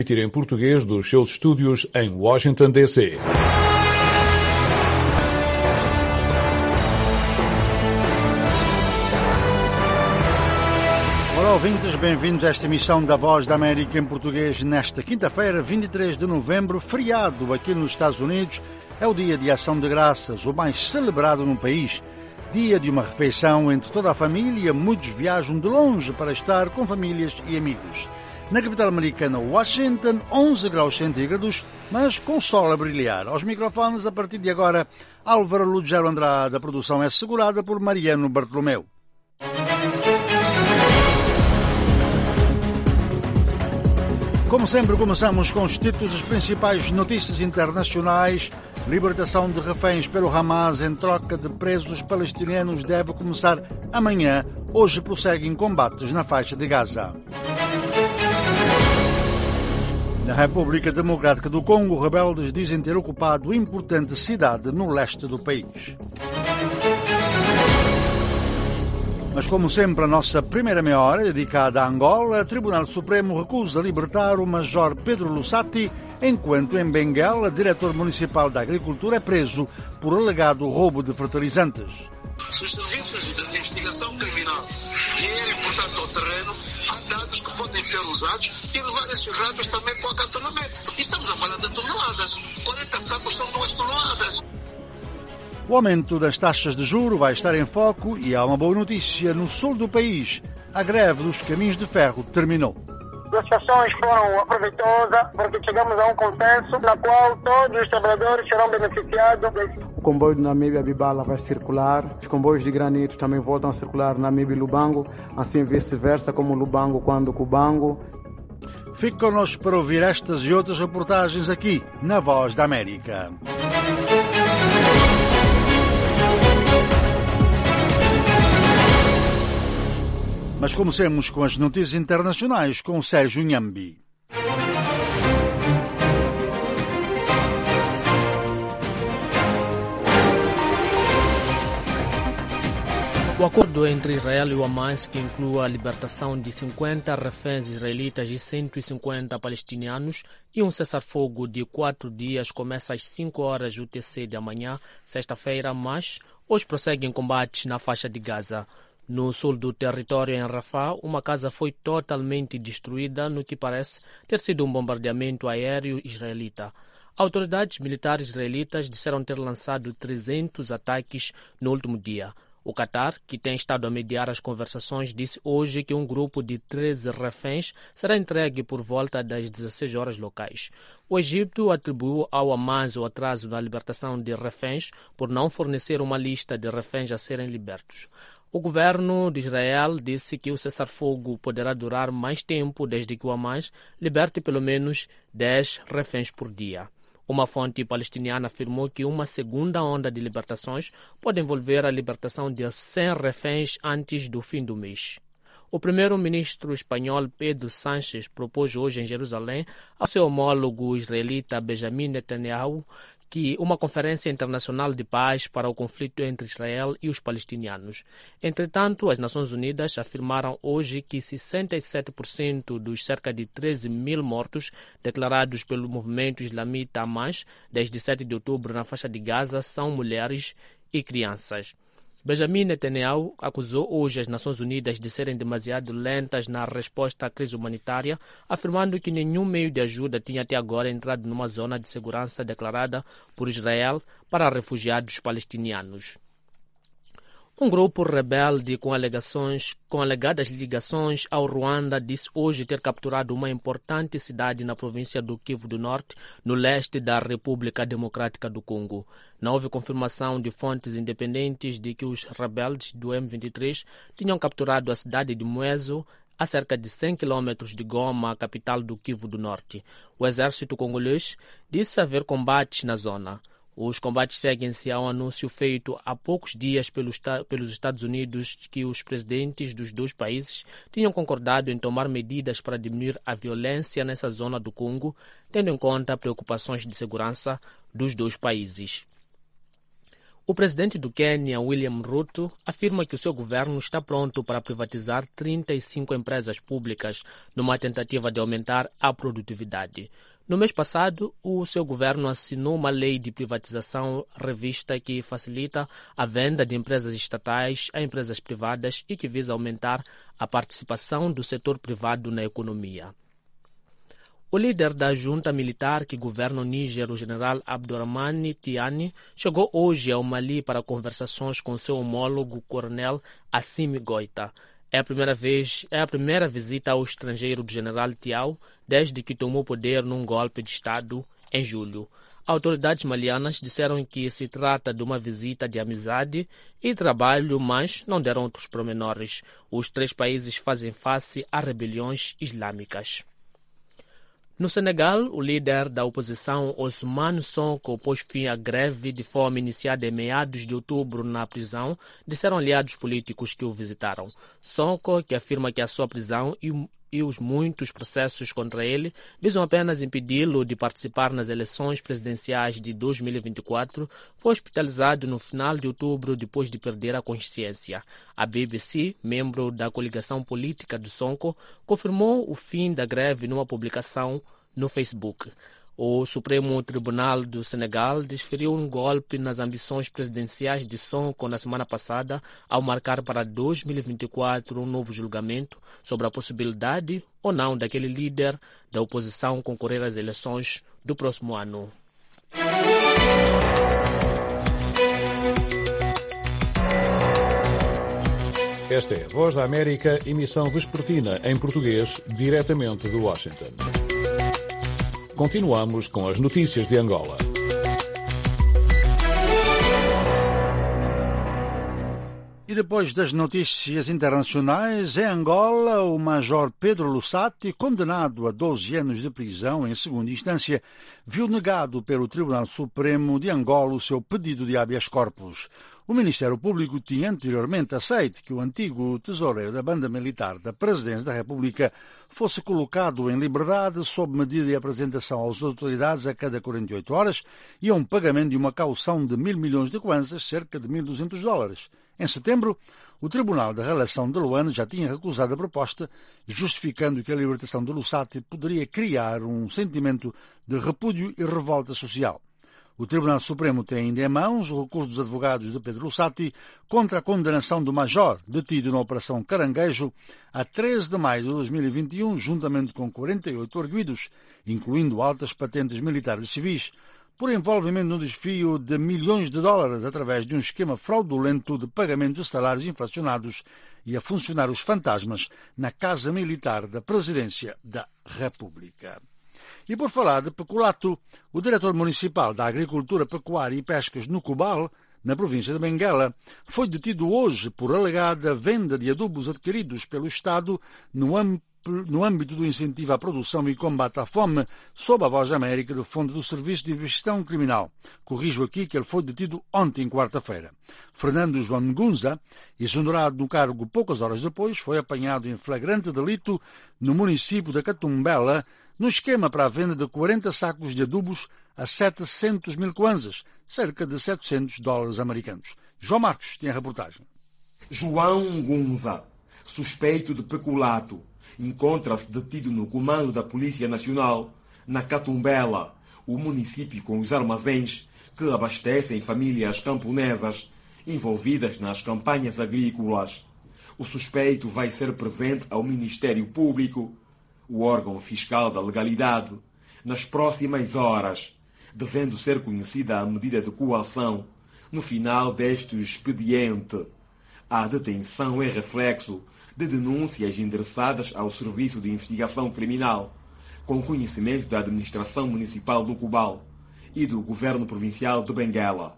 Em português dos seus estúdios em Washington, D.C. Olá, ouvintes, bem-vindos a esta emissão da Voz da América em português nesta quinta-feira, 23 de novembro, feriado aqui nos Estados Unidos. É o dia de Ação de Graças, o mais celebrado no país. Dia de uma refeição entre toda a família, muitos viajam de longe para estar com famílias e amigos. Na capital americana, Washington, 11 graus centígrados, mas com sol a brilhar. Aos microfones, a partir de agora, Álvaro Lugero Andrade. A produção é assegurada por Mariano Bartolomeu. Como sempre, começamos com os títulos das principais notícias internacionais. Libertação de reféns pelo Hamas em troca de presos palestinianos deve começar amanhã. Hoje prosseguem combates na faixa de Gaza. Na República Democrática do Congo, rebeldes dizem ter ocupado importante cidade no leste do país. Mas, como sempre, a nossa primeira meia hora é dedicada a Angola. O Tribunal Supremo recusa libertar o Major Pedro Lussati, enquanto em Benguela, o diretor municipal da Agricultura é preso por alegado roubo de fertilizantes. Os serviços de investigação criminal vierem, portanto, ao terreno, há dados que podem ser usados e levar esses dados também para o acantonamento. E estamos a falar de toneladas. 40 sacos são 2 toneladas. O aumento das taxas de juros vai estar em foco e há uma boa notícia no sul do país. A greve dos caminhos de ferro terminou. As ações foram aproveitosas porque chegamos a um consenso na qual todos os trabalhadores serão beneficiados. O comboio de Namíbia-Bibala vai circular, os comboios de granito também voltam a circular Namíbia e Lubango, assim vice-versa como Lubango quando Cubango. Fique connosco para ouvir estas e outras reportagens aqui na Voz da América. Mas comecemos com as notícias internacionais com Sérgio Nhambi. O acordo entre Israel e o Hamas, que inclui a libertação de 50 reféns israelitas e 150 palestinianos e um cessar-fogo de 4 dias, começa às 5 horas UTC de amanhã, sexta-feira, mas hoje prosseguem combates na faixa de Gaza. No sul do território, em Rafah, uma casa foi totalmente destruída no que parece ter sido um bombardeamento aéreo israelita. Autoridades militares israelitas disseram ter lançado 300 ataques no último dia. O Qatar, que tem estado a mediar as conversações, disse hoje que um grupo de 13 reféns será entregue por volta das 16 horas locais. O Egito atribuiu ao Hamas o atraso na libertação de reféns por não fornecer uma lista de reféns a serem libertos. O governo de Israel disse que o cessar-fogo poderá durar mais tempo desde que o Hamas liberte pelo menos 10 reféns por dia. Uma fonte palestiniana afirmou que uma segunda onda de libertações pode envolver a libertação de 100 reféns antes do fim do mês. O primeiro-ministro espanhol Pedro Sánchez propôs hoje em Jerusalém ao seu homólogo israelita Benjamin Netanyahu que uma conferência internacional de paz para o conflito entre Israel e os palestinianos. Entretanto, as Nações Unidas afirmaram hoje que 67% dos cerca de 13 mil mortos declarados pelo movimento islamita Hamas desde 7 de outubro na faixa de Gaza são mulheres e crianças. Benjamin Netanyahu acusou hoje as Nações Unidas de serem demasiado lentas na resposta à crise humanitária, afirmando que nenhum meio de ajuda tinha até agora entrado numa zona de segurança declarada por Israel para refugiados palestinianos. Um grupo rebelde com alegadas ligações ao Ruanda disse hoje ter capturado uma importante cidade na província do Kivu do Norte, no leste da República Democrática do Congo. Não houve confirmação de fontes independentes de que os rebeldes do M23 tinham capturado a cidade de Mweso, a cerca de 100 quilômetros de Goma, a capital do Kivu do Norte. O exército congolês disse haver combates na zona. Os combates seguem-se a um anúncio feito há poucos dias pelos Estados Unidos que os presidentes dos dois países tinham concordado em tomar medidas para diminuir a violência nessa zona do Congo, tendo em conta preocupações de segurança dos dois países. O presidente do Quênia, William Ruto, afirma que o seu governo está pronto para privatizar 35 empresas públicas numa tentativa de aumentar a produtividade. No mês passado, o seu governo assinou uma lei de privatização revista que facilita a venda de empresas estatais a empresas privadas e que visa aumentar a participação do setor privado na economia. O líder da junta militar que governa o Níger, o general Abdourahmane Tiani, chegou hoje ao Mali para conversações com seu homólogo coronel Assimi Goïta. É a primeira visita ao estrangeiro do general Tiao desde que tomou poder num golpe de Estado em julho. Autoridades malianas disseram que se trata de uma visita de amizade e trabalho, mas não deram outros pormenores. Os três países fazem face a rebeliões islâmicas. No Senegal, o líder da oposição, Ousmane Sonko, pôs fim à greve de fome iniciada em meados de outubro na prisão, disseram aliados políticos que o visitaram. Sonko, que afirma que a sua prisão e os muitos processos contra ele visam apenas impedi-lo de participar nas eleições presidenciais de 2024, foi hospitalizado no final de outubro depois de perder a consciência. A BBC, membro da coligação política de Sonko, confirmou o fim da greve numa publicação no Facebook. O Supremo Tribunal do Senegal desferiu um golpe nas ambições presidenciais de Sonko na semana passada, ao marcar para 2024 um novo julgamento sobre a possibilidade ou não daquele líder da oposição concorrer às eleições do próximo ano. Esta é a Voz da América, emissão vespertina em português, diretamente de Washington. Continuamos com as notícias de Angola. E depois das notícias internacionais, em Angola, o Major Pedro Lussati, condenado a 12 anos de prisão em segunda instância, viu negado pelo Tribunal Supremo de Angola o seu pedido de habeas corpus. O Ministério Público tinha anteriormente aceito que o antigo tesoureiro da banda militar da Presidência da República fosse colocado em liberdade sob medida de apresentação às autoridades a cada 48 horas e a um pagamento de uma caução de 1.000 milhões de kwanzas, cerca de $1.200. Em setembro, o Tribunal da Relação de Luanda já tinha recusado a proposta, justificando que a libertação de Lussati poderia criar um sentimento de repúdio e revolta social. O Tribunal Supremo tem ainda em mãos o recurso dos advogados de Pedro Lussati contra a condenação do Major, detido na Operação Caranguejo, a 13 de maio de 2021, juntamente com 48 arguidos, incluindo altas patentes militares e civis, por envolvimento no desvio de milhões de dólares através de um esquema fraudulento de pagamento de salários inflacionados e a funcionários fantasmas na Casa Militar da Presidência da República. E por falar de peculato, o diretor municipal da Agricultura, Pecuária e Pescas no Cubal, na província de Benguela, foi detido hoje por alegada venda de adubos adquiridos pelo Estado no âmbito do incentivo à produção e combate à fome, sob a Voz da América do Fundo do Serviço de Investigação Criminal. Corrijo aqui que ele foi detido ontem, quarta-feira. Fernando João Ngunza, exonerado no cargo poucas horas depois, foi apanhado em flagrante delito no município da Catumbela, no esquema para a venda de 40 sacos de adubos a 700 mil kwanzas, cerca de $700 americanos. João Marcos tem a reportagem. João Ngunza, suspeito de peculato, encontra-se detido no comando da Polícia Nacional, na Catumbela, o município com os armazéns que abastecem famílias camponesas envolvidas nas campanhas agrícolas. O suspeito vai ser presente ao Ministério Público, o órgão fiscal da legalidade, nas próximas horas, devendo ser conhecida a medida de coação no final deste expediente. A detenção é reflexo de denúncias endereçadas ao Serviço de Investigação Criminal, com conhecimento da Administração Municipal do Cubal e do Governo Provincial de Benguela.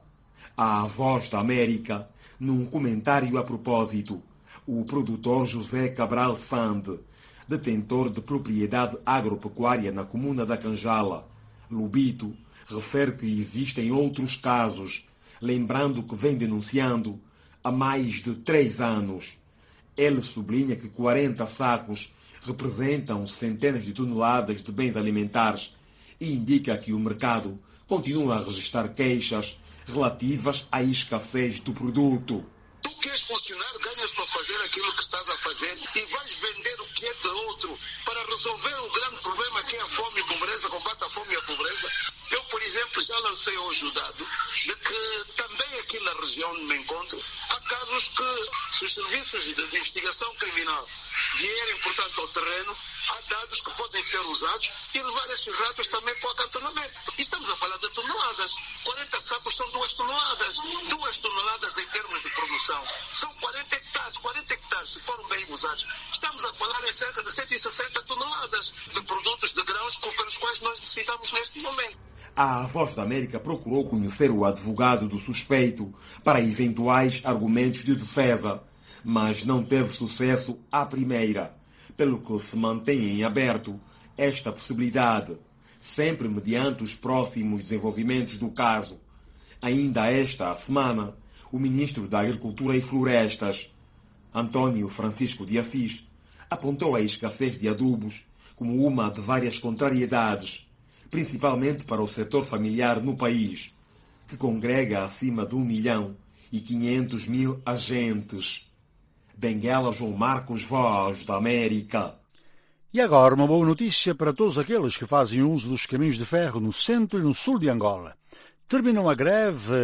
À Voz da América, num comentário a propósito, o produtor José Cabral Sande, detentor de propriedade agropecuária na comuna da Canjala, Lubito, refere que existem outros casos, lembrando que vem denunciando há mais de 3 anos. Ele sublinha que 40 sacos representam centenas de toneladas de bens alimentares e indica que o mercado continua a registrar queixas relativas à escassez do produto. Tu queres funcionar, ganhas para fazer aquilo que estás a fazer e vais vender o que é de outro para resolver o grande problema que é a fome e a pobreza, combate a fome e a pobreza. Eu, por exemplo, já lancei hoje o dado de que também aqui na região onde me encontro há casos que, se os serviços de investigação criminal vierem, portanto, ao terreno, há dados que podem ser usados e levar esses ratos também para o acantonamento. E estamos a falar de toneladas. 40 sacos são 2 toneladas. 2 toneladas em termos de produção. São 40 hectares. 40 hectares, se forem bem usados, estamos a falar em cerca de 160 toneladas de produtos de grãos pelos quais nós necessitamos neste momento. A Voz da América procurou conhecer o advogado do suspeito para eventuais argumentos de defesa, mas não teve sucesso à primeira, pelo que se mantém em aberto esta possibilidade, sempre mediante os próximos desenvolvimentos do caso. Ainda esta semana, o ministro da Agricultura e Florestas, Antônio Francisco de Assis, apontou a escassez de adubos como uma de várias contrariedades, principalmente para o setor familiar no país, que congrega acima de 1.500.000 agentes. Benguela João Marcos, Voz da América. E agora uma boa notícia para todos aqueles que fazem uso dos caminhos de ferro no centro e no sul de Angola. Terminou a greve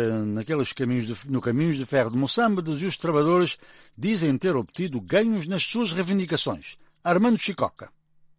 no caminhos de ferro de Moçambique e os trabalhadores dizem ter obtido ganhos nas suas reivindicações. Armando Chicoca.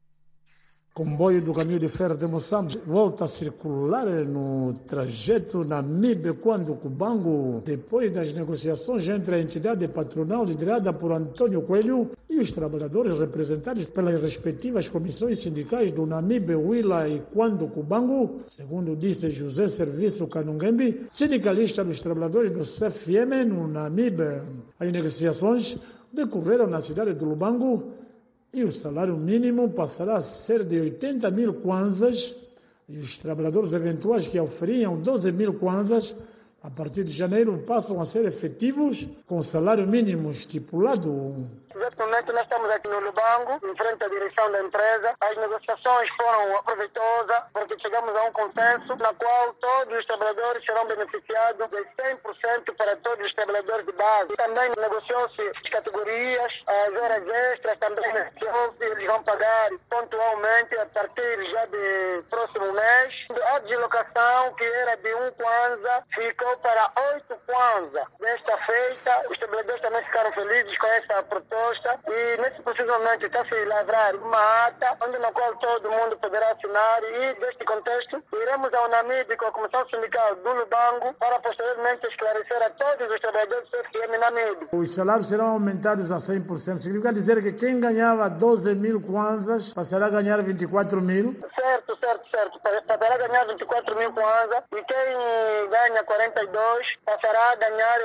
O comboio do caminho de ferro de Moçambique volta a circular no trajeto Namibe quando o Cubango, depois das negociações entre a entidade patronal liderada por Antônio Coelho e os trabalhadores representados pelas respectivas comissões sindicais do Namibe, Huila e Quando Cubango, segundo disse José Serviço Canungembi, sindicalista dos trabalhadores do CFM no Namibe. As negociações decorreram na cidade de Lubango e o salário mínimo passará a ser de 80.000 kwanzas e os trabalhadores eventuais que oferiam 12.000 kwanzas a partir de janeiro passam a ser efetivos com o salário mínimo estipulado. Exatamente, nós estamos aqui no Lubango, em frente à direção da empresa. As negociações foram proveitosas porque chegamos a um consenso na qual todos os trabalhadores serão beneficiados de 100% para todos os trabalhadores de base. Também negociou-se as categorias, as horas extras também negociou-se, eles vão pagar pontualmente a partir já do próximo mês. A deslocação, que era de 1 kwanza, ficou para 8 kwanza. Desta feita, os trabalhadores também ficaram felizes com essa proposta e nesse preciso momento está-se a lavrar uma ata na qual todo mundo poderá assinar e deste contexto iremos ao Namibe com a Comissão Sindical do Lubango para posteriormente esclarecer a todos os trabalhadores do CFM Namibe. Os salários serão aumentados a 100%. Significa dizer que quem ganhava 12.000 kwanzas passará a ganhar 24.000? Certo. Passará a ganhar 24.000 kwanzas e quem ganha 42 passará a ganhar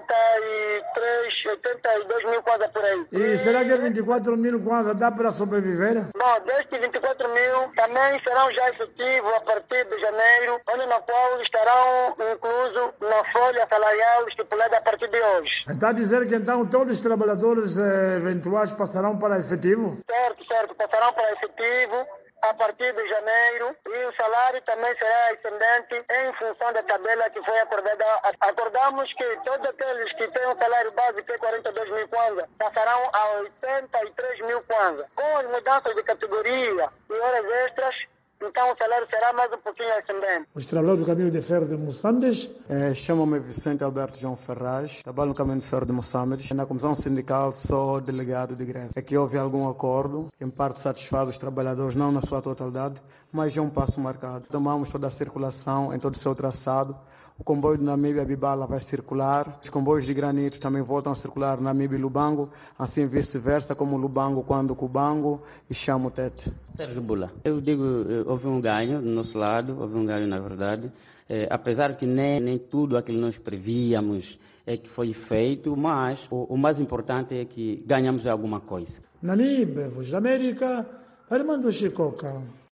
82.000 kwanzas por aí. E será que 24.000 kwanzas dá para sobreviver? Bom, destes 24.000 também serão já efetivos a partir de janeiro, na qual estarão inclusos na folha salarial estipulada a partir de hoje. Está a dizer que então todos os trabalhadores eventuais passarão para efetivo? Certo, passarão para efetivo a partir de janeiro e o salário também será ascendente em função da tabela que foi acordada. Acordamos que todos aqueles que têm um salário base que é 42.000 kwanza passarão a 83.000 kwanza. Com as mudanças de categoria e horas extras, então o salário será mais um pouquinho ascendente. Os trabalhadores do caminho de ferro de Moçambique. Chamo-me Vicente Alberto João Ferraz, trabalho no caminho de ferro de Moçambique. Na comissão sindical sou delegado de greve. É que houve algum acordo, que em parte satisfaz os trabalhadores, não na sua totalidade, mas é um passo marcado. Tomamos toda a circulação em todo o seu traçado. O comboio de Namibe a Bibala vai circular. Os comboios de granito também voltam a circular Namibe e Lubango, assim vice-versa, como Lubango quando Cubango e Chamo Tete. Sérgio Bula. Eu digo, houve um ganho do nosso lado, houve um ganho na verdade, apesar que nem tudo aquilo que nós prevíamos é que foi feito, mas o mais importante é que ganhamos alguma coisa. Namibe, Voz da América, Armando Chicoca.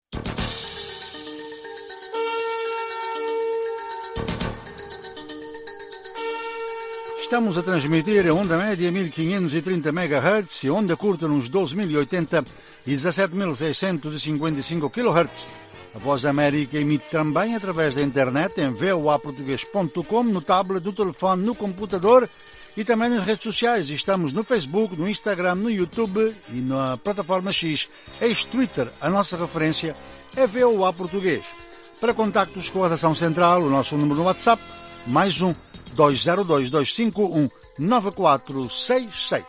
Estamos a transmitir a onda média 1530 MHz e onda curta nos 12.080 e 17.655 kHz. A Voz da América emite também através da internet em voaportugues.com, no tablet, no telefone, no computador e também nas redes sociais. Estamos no Facebook, no Instagram, no YouTube e na plataforma X, ex-Twitter. A nossa referência é VOA Português. Para contactos com a Redação Central, o nosso número no WhatsApp, +1 202 251 9466.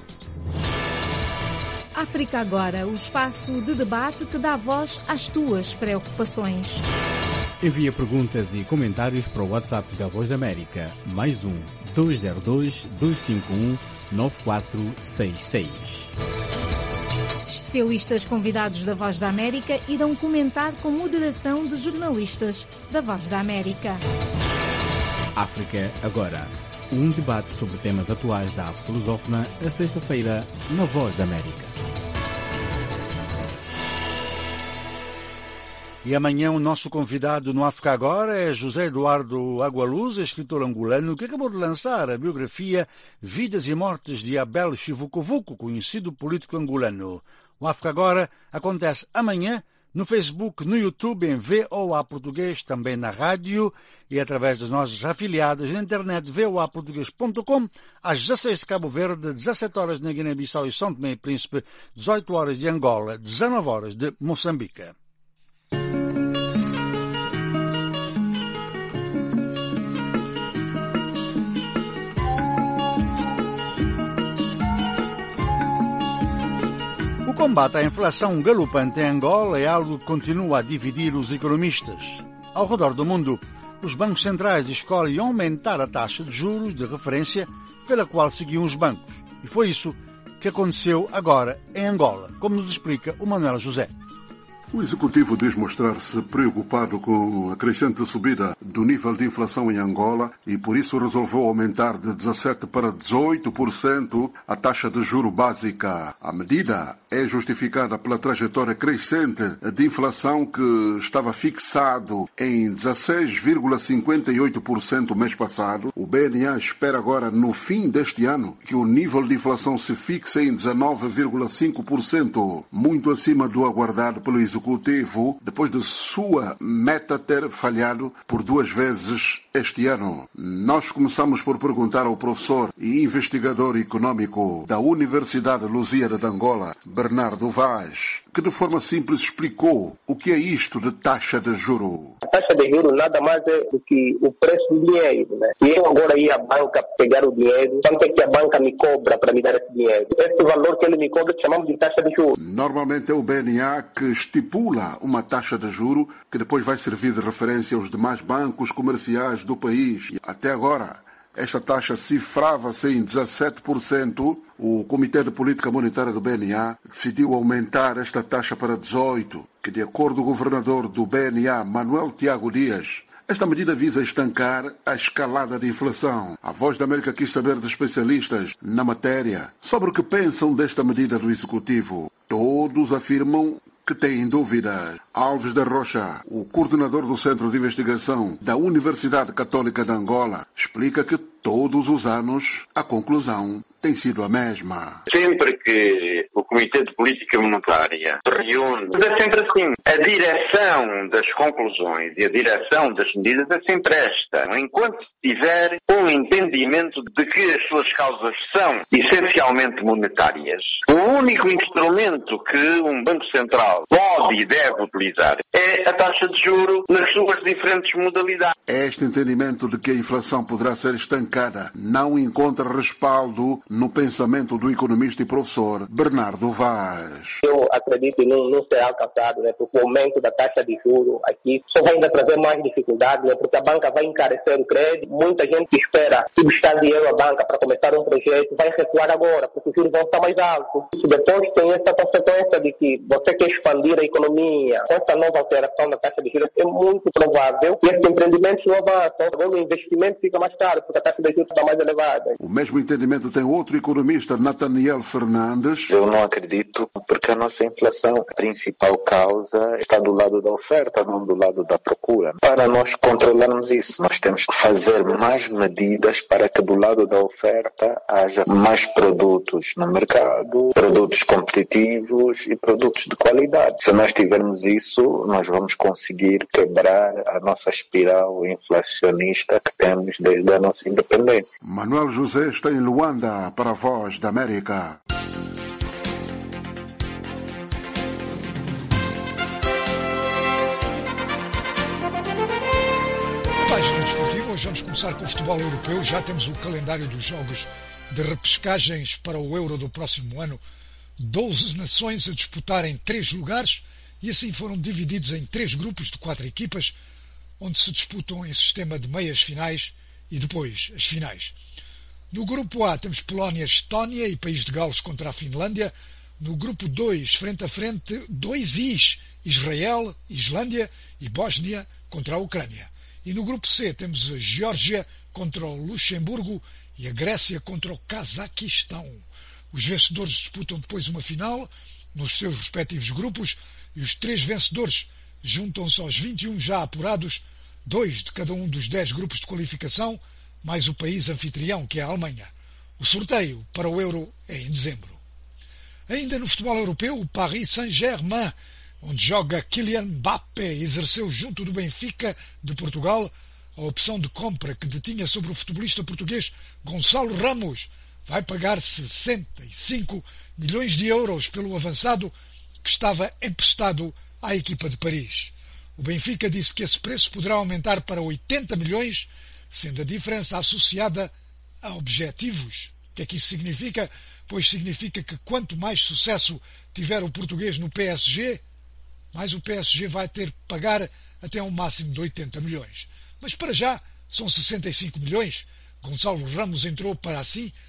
África Agora, o espaço de debate que dá voz às tuas preocupações. Envia perguntas e comentários para o WhatsApp da Voz da América, +1 202 251 9466. Especialistas convidados da Voz da América irão comentar com moderação de jornalistas da Voz da América. África Agora, um debate sobre temas atuais da África lusófona, a sexta-feira, na Voz da América. E amanhã o nosso convidado no África Agora é José Eduardo Agualuz, escritor angolano, que acabou de lançar a biografia Vidas e Mortes de Abel Chivucovuco, conhecido político angolano. O África Agora acontece amanhã no Facebook, no YouTube, em VOA Português, também na rádio e através das nossas afiliadas na internet voaportugues.com, às 16 de Cabo Verde, 17 horas na Guiné-Bissau e São Tomé e Príncipe, 18 horas de Angola, 19 horas de Moçambique. O combate à inflação galopante em Angola é algo que continua a dividir os economistas. Ao redor do mundo, os bancos centrais escolhem aumentar a taxa de juros de referência pela qual seguiam os bancos. E foi isso que aconteceu agora em Angola, como nos explica o Manuel José. O Executivo diz mostrar-se preocupado com a crescente subida do nível de inflação em Angola e por isso resolveu aumentar de 17% para 18% a taxa de juro básica. A medida é justificada pela trajetória crescente de inflação que estava fixado em 16,58% mês passado. O BNA espera agora, no fim deste ano, que o nível de inflação se fixe em 19,5%, muito acima do aguardado pelo Executivo, depois de sua meta ter falhado por 2 vezes este ano. Nós começamos por perguntar ao professor e investigador econômico da Universidade Lusíada de Angola, Bernardo Vaz, que de forma simples explicou o que é isto de taxa de juro. A taxa de juro nada mais é do que o preço do dinheiro, né? E eu agora ia à banca pegar o dinheiro, quanto é que a banca me cobra para me dar esse dinheiro? Esse valor que ele me cobra chamamos de taxa de juro. Normalmente é o BNA que estipula uma taxa de juro que depois vai servir de referência aos demais bancos comerciais do país. Até agora, esta taxa cifrava-se em 17%. O Comitê de Política Monetária do BNA decidiu aumentar esta taxa para 18%, que, de acordo com o governador do BNA, Manuel Tiago Dias, esta medida visa estancar a escalada de inflação. A Voz da América quis saber de especialistas na matéria sobre o que pensam desta medida do Executivo. Todos afirmam que têm dúvidas. Alves da Rocha, o coordenador do Centro de Investigação da Universidade Católica de Angola, explica que todos os anos a conclusão tem sido a mesma. Sempre que o Comitê de Política Monetária se reúne, é sempre assim. A direção das conclusões e a direção das medidas é sempre esta. Enquanto tiver um entendimento de que as suas causas são essencialmente monetárias, o único instrumento que um Banco Central pode e deve utilizar é a taxa de juro nas suas diferentes modalidades. Este entendimento de que a inflação poderá ser estancada não encontra respaldo no pensamento do economista e professor Bernardo Vaz. Eu acredito que não será alcançado, né? Porque o aumento da taxa de juros aqui só vai ainda trazer mais dificuldades, né? Porque a banca vai encarecer o crédito. Muita gente que espera emprestar dinheiro à banca para começar um projeto vai recuar agora, porque os juros vão estar mais altos. Isso depois tem essa consequência de que você quer expandir a economia. Com essa nova alteração da taxa de juros, é muito provável que esses empreendimentos não avançam. Agora o investimento fica mais caro, porque a taxa de juros está mais elevada. O mesmo entendimento tem outro economista, Nathaniel Fernandes. Eu não acredito, porque a nossa inflação, a principal causa, está do lado da oferta, não do lado da procura. Para nós controlarmos isso, nós temos que fazer haver mais medidas para que do lado da oferta haja mais produtos no mercado, produtos competitivos e produtos de qualidade. Se nós tivermos isso, nós vamos conseguir quebrar a nossa espiral inflacionista que temos desde a nossa independência. Manuel José está em Luanda para a Voz da América. Hoje vamos começar com o futebol europeu. Já temos o calendário dos jogos de repescagens para o Euro do próximo ano. 12 nações a disputarem 3 lugares e assim foram divididos em 3 grupos de 4 equipas, onde se disputam em sistema de meias finais e depois as finais. No grupo A temos Polónia, Estónia e País de Gales contra a Finlândia. No grupo 2, frente a frente, 2 Is, Israel, Islândia e Bósnia contra a Ucrânia. E no grupo C temos a Geórgia contra o Luxemburgo e a Grécia contra o Cazaquistão. Os vencedores disputam depois uma final nos seus respectivos grupos e os 3 vencedores juntam-se aos 21 já apurados, 2 de cada um dos 10 grupos de qualificação, mais o país anfitrião, que é a Alemanha. O sorteio para o Euro é em dezembro. Ainda no futebol europeu, o Paris Saint-Germain, onde joga Kylian Mbappé, exerceu junto do Benfica de Portugal a opção de compra que detinha sobre o futebolista português Gonçalo Ramos. Vai pagar 65 milhões de euros pelo avançado que estava emprestado à equipa de Paris. O Benfica disse que esse preço poderá aumentar para 80 milhões, sendo a diferença associada a objetivos. O que é que isso significa? Pois significa que quanto mais sucesso tiver o português no PSG, mais o PSG vai ter que pagar até um máximo de 80 milhões. Mas para já são 65 milhões. Gonçalo Ramos entrou para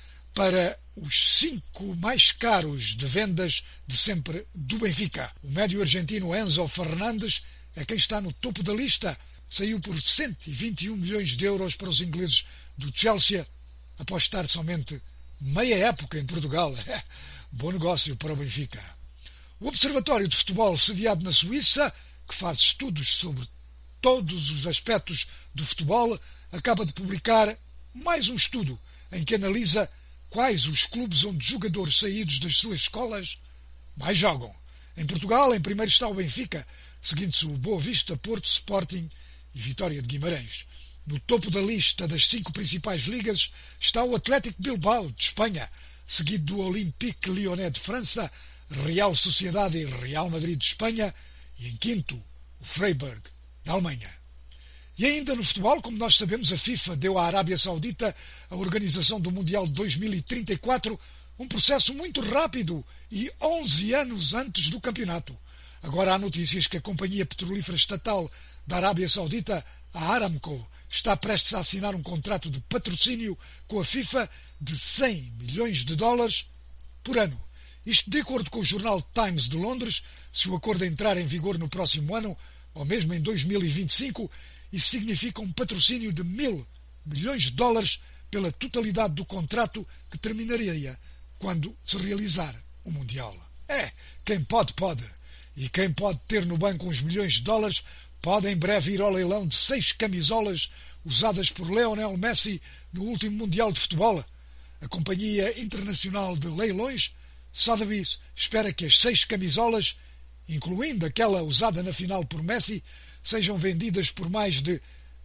os 5 mais caros de vendas de sempre do Benfica. O médio argentino Enzo Fernandes é quem está no topo da lista. Saiu por 121 milhões de euros para os ingleses do Chelsea, após estar somente meia época em Portugal. Bom negócio para o Benfica. O Observatório de Futebol, sediado na Suíça, que faz estudos sobre todos os aspectos do futebol, acaba de publicar mais um estudo em que analisa quais os clubes onde jogadores saídos das suas escolas mais jogam. Em Portugal, em primeiro está o Benfica, seguindo-se o Boa Vista, Porto, Sporting e Vitória de Guimarães. No topo da lista das 5 principais ligas está o Atlético Bilbao, de Espanha, seguido do Olympique Lyonnais de França, Real Sociedade e Real Madrid de Espanha, e em quinto, o Freiburg, da Alemanha. E ainda no futebol, como nós sabemos, a FIFA deu à Arábia Saudita a organização do Mundial de 2034, um processo muito rápido e 11 anos antes do campeonato. Agora há notícias que a companhia petrolífera estatal da Arábia Saudita, a Aramco, está prestes a assinar um contrato de patrocínio com a FIFA de 100 milhões de dólares por ano. Isto de acordo com o jornal Times de Londres. Se o acordo entrar em vigor no próximo ano, ou mesmo em 2025, isso significa um patrocínio de 1.000 milhões de dólares pela totalidade do contrato, que terminaria quando se realizar o Mundial. Quem pode, pode. E quem pode ter no banco uns milhões de dólares pode em breve ir ao leilão de 6 camisolas usadas por Lionel Messi no último Mundial de Futebol. A Companhia Internacional de Leilões, Sotheby's, espera que as 6 camisolas, incluindo aquela usada na final por Messi, sejam vendidas por mais de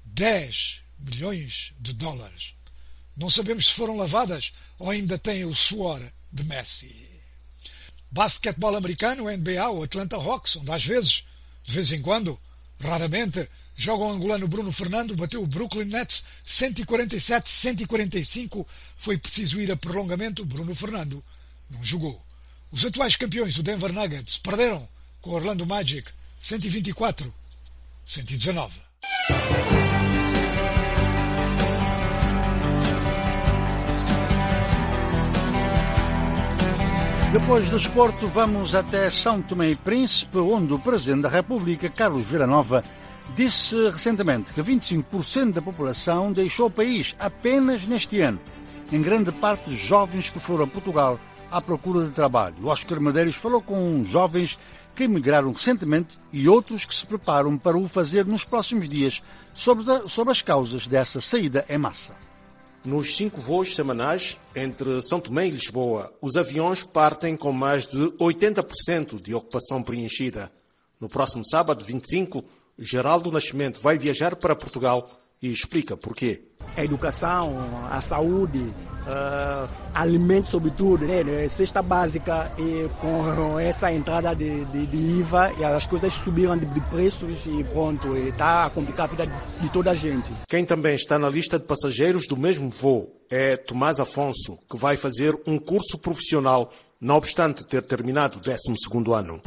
10 milhões de dólares. Não sabemos se foram lavadas ou ainda têm o suor de Messi. Basquetebol americano, NBA, o Atlanta Hawks, onde às vezes, de vez em quando, raramente, joga o angolano Bruno Fernando, bateu o Brooklyn Nets 147-145. Foi preciso ir a prolongamento. Bruno Fernando não jogou. Os atuais campeões, o Denver Nuggets, perderam com o Orlando Magic 124-119. Depois do desporto, vamos até São Tomé e Príncipe, onde o Presidente da República, Carlos Villanova, disse recentemente que 25% da população deixou o país apenas neste ano, em grande parte jovens que foram a Portugal à procura de trabalho. O Oscar Medeiros falou com jovens que emigraram recentemente e outros que se preparam para o fazer nos próximos dias, sobre as causas dessa saída em massa. Nos 5 voos semanais entre São Tomé e Lisboa, os aviões partem com mais de 80% de ocupação preenchida. No próximo sábado, 25, Geraldo Nascimento vai viajar para Portugal e explica porquê. A educação, a saúde, alimentos sobretudo, né? Cesta básica, e com essa entrada de IVA, e as coisas subiram de preços e pronto, está a complicar a vida de toda a gente. Quem também está na lista de passageiros do mesmo voo é Tomás Afonso, que vai fazer um curso profissional, não obstante ter terminado o 12º ano.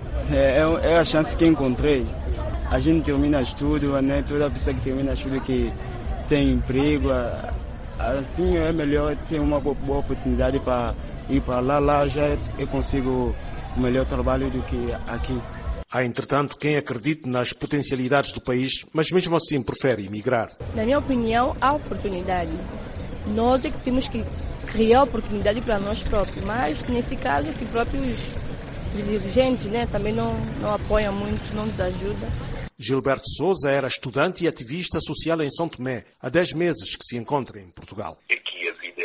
É a chance que encontrei. A gente termina estudo, né? Toda pessoa que termina estudo que tem emprego, assim é melhor ter uma boa oportunidade para ir para lá já eu consigo um melhor trabalho do que aqui. Há, entretanto, quem acredite nas potencialidades do país, mas mesmo assim prefere emigrar. Na minha opinião, há oportunidade. Nós é que temos que criar oportunidade para nós próprios, mas nesse caso que próprios dirigentes, né, também não apoiam muito, não nos ajudam. Gilberto Souza era estudante e ativista social em São Tomé. Há 10 meses que se encontra em Portugal. Aqui a vida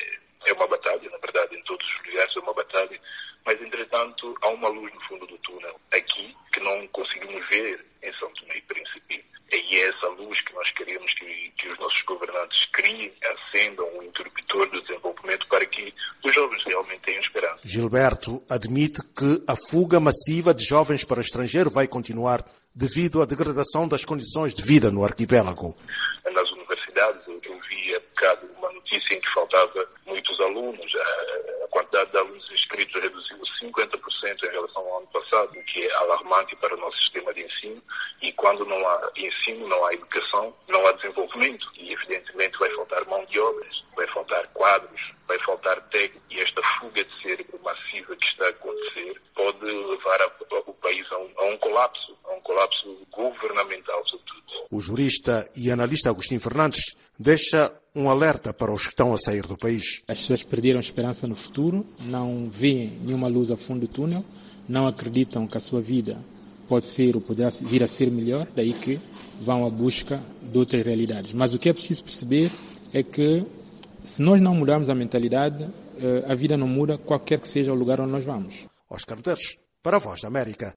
é uma batalha, na verdade, em todos os lugares é uma batalha, mas, entretanto, há uma luz no fundo do túnel aqui que não conseguimos ver em São Tomé e Príncipe. E é essa luz que nós queremos que os nossos governantes criem, acendam um interruptor do desenvolvimento para que os jovens realmente tenham esperança. Gilberto admite que a fuga massiva de jovens para o estrangeiro vai continuar devido à degradação das condições de vida no arquipélago. Nas universidades, eu vi há bocado uma notícia em que faltava muitos alunos. A quantidade de alunos inscritos reduziu 50% em relação ao ano passado, o que é alarmante para o nosso sistema de ensino. E quando não há ensino, não há educação, não há desenvolvimento. E, evidentemente, vai faltar mão de obras, vai faltar quadros, vai faltar técnicos. E esta fuga de cérebro massiva que está a acontecer pode levar o país a um colapso governamental, sobretudo. O jurista e analista Agostinho Fernandes deixa um alerta para os que estão a sair do país. As pessoas perderam esperança no futuro, não veem nenhuma luz ao fundo do túnel, não acreditam que a sua vida pode ser ou poderá vir a ser melhor, daí que vão à busca de outras realidades. Mas o que é preciso perceber é que se nós não mudarmos a mentalidade, a vida não muda, qualquer que seja o lugar onde nós vamos. Oscar Guterres, para a Voz da América.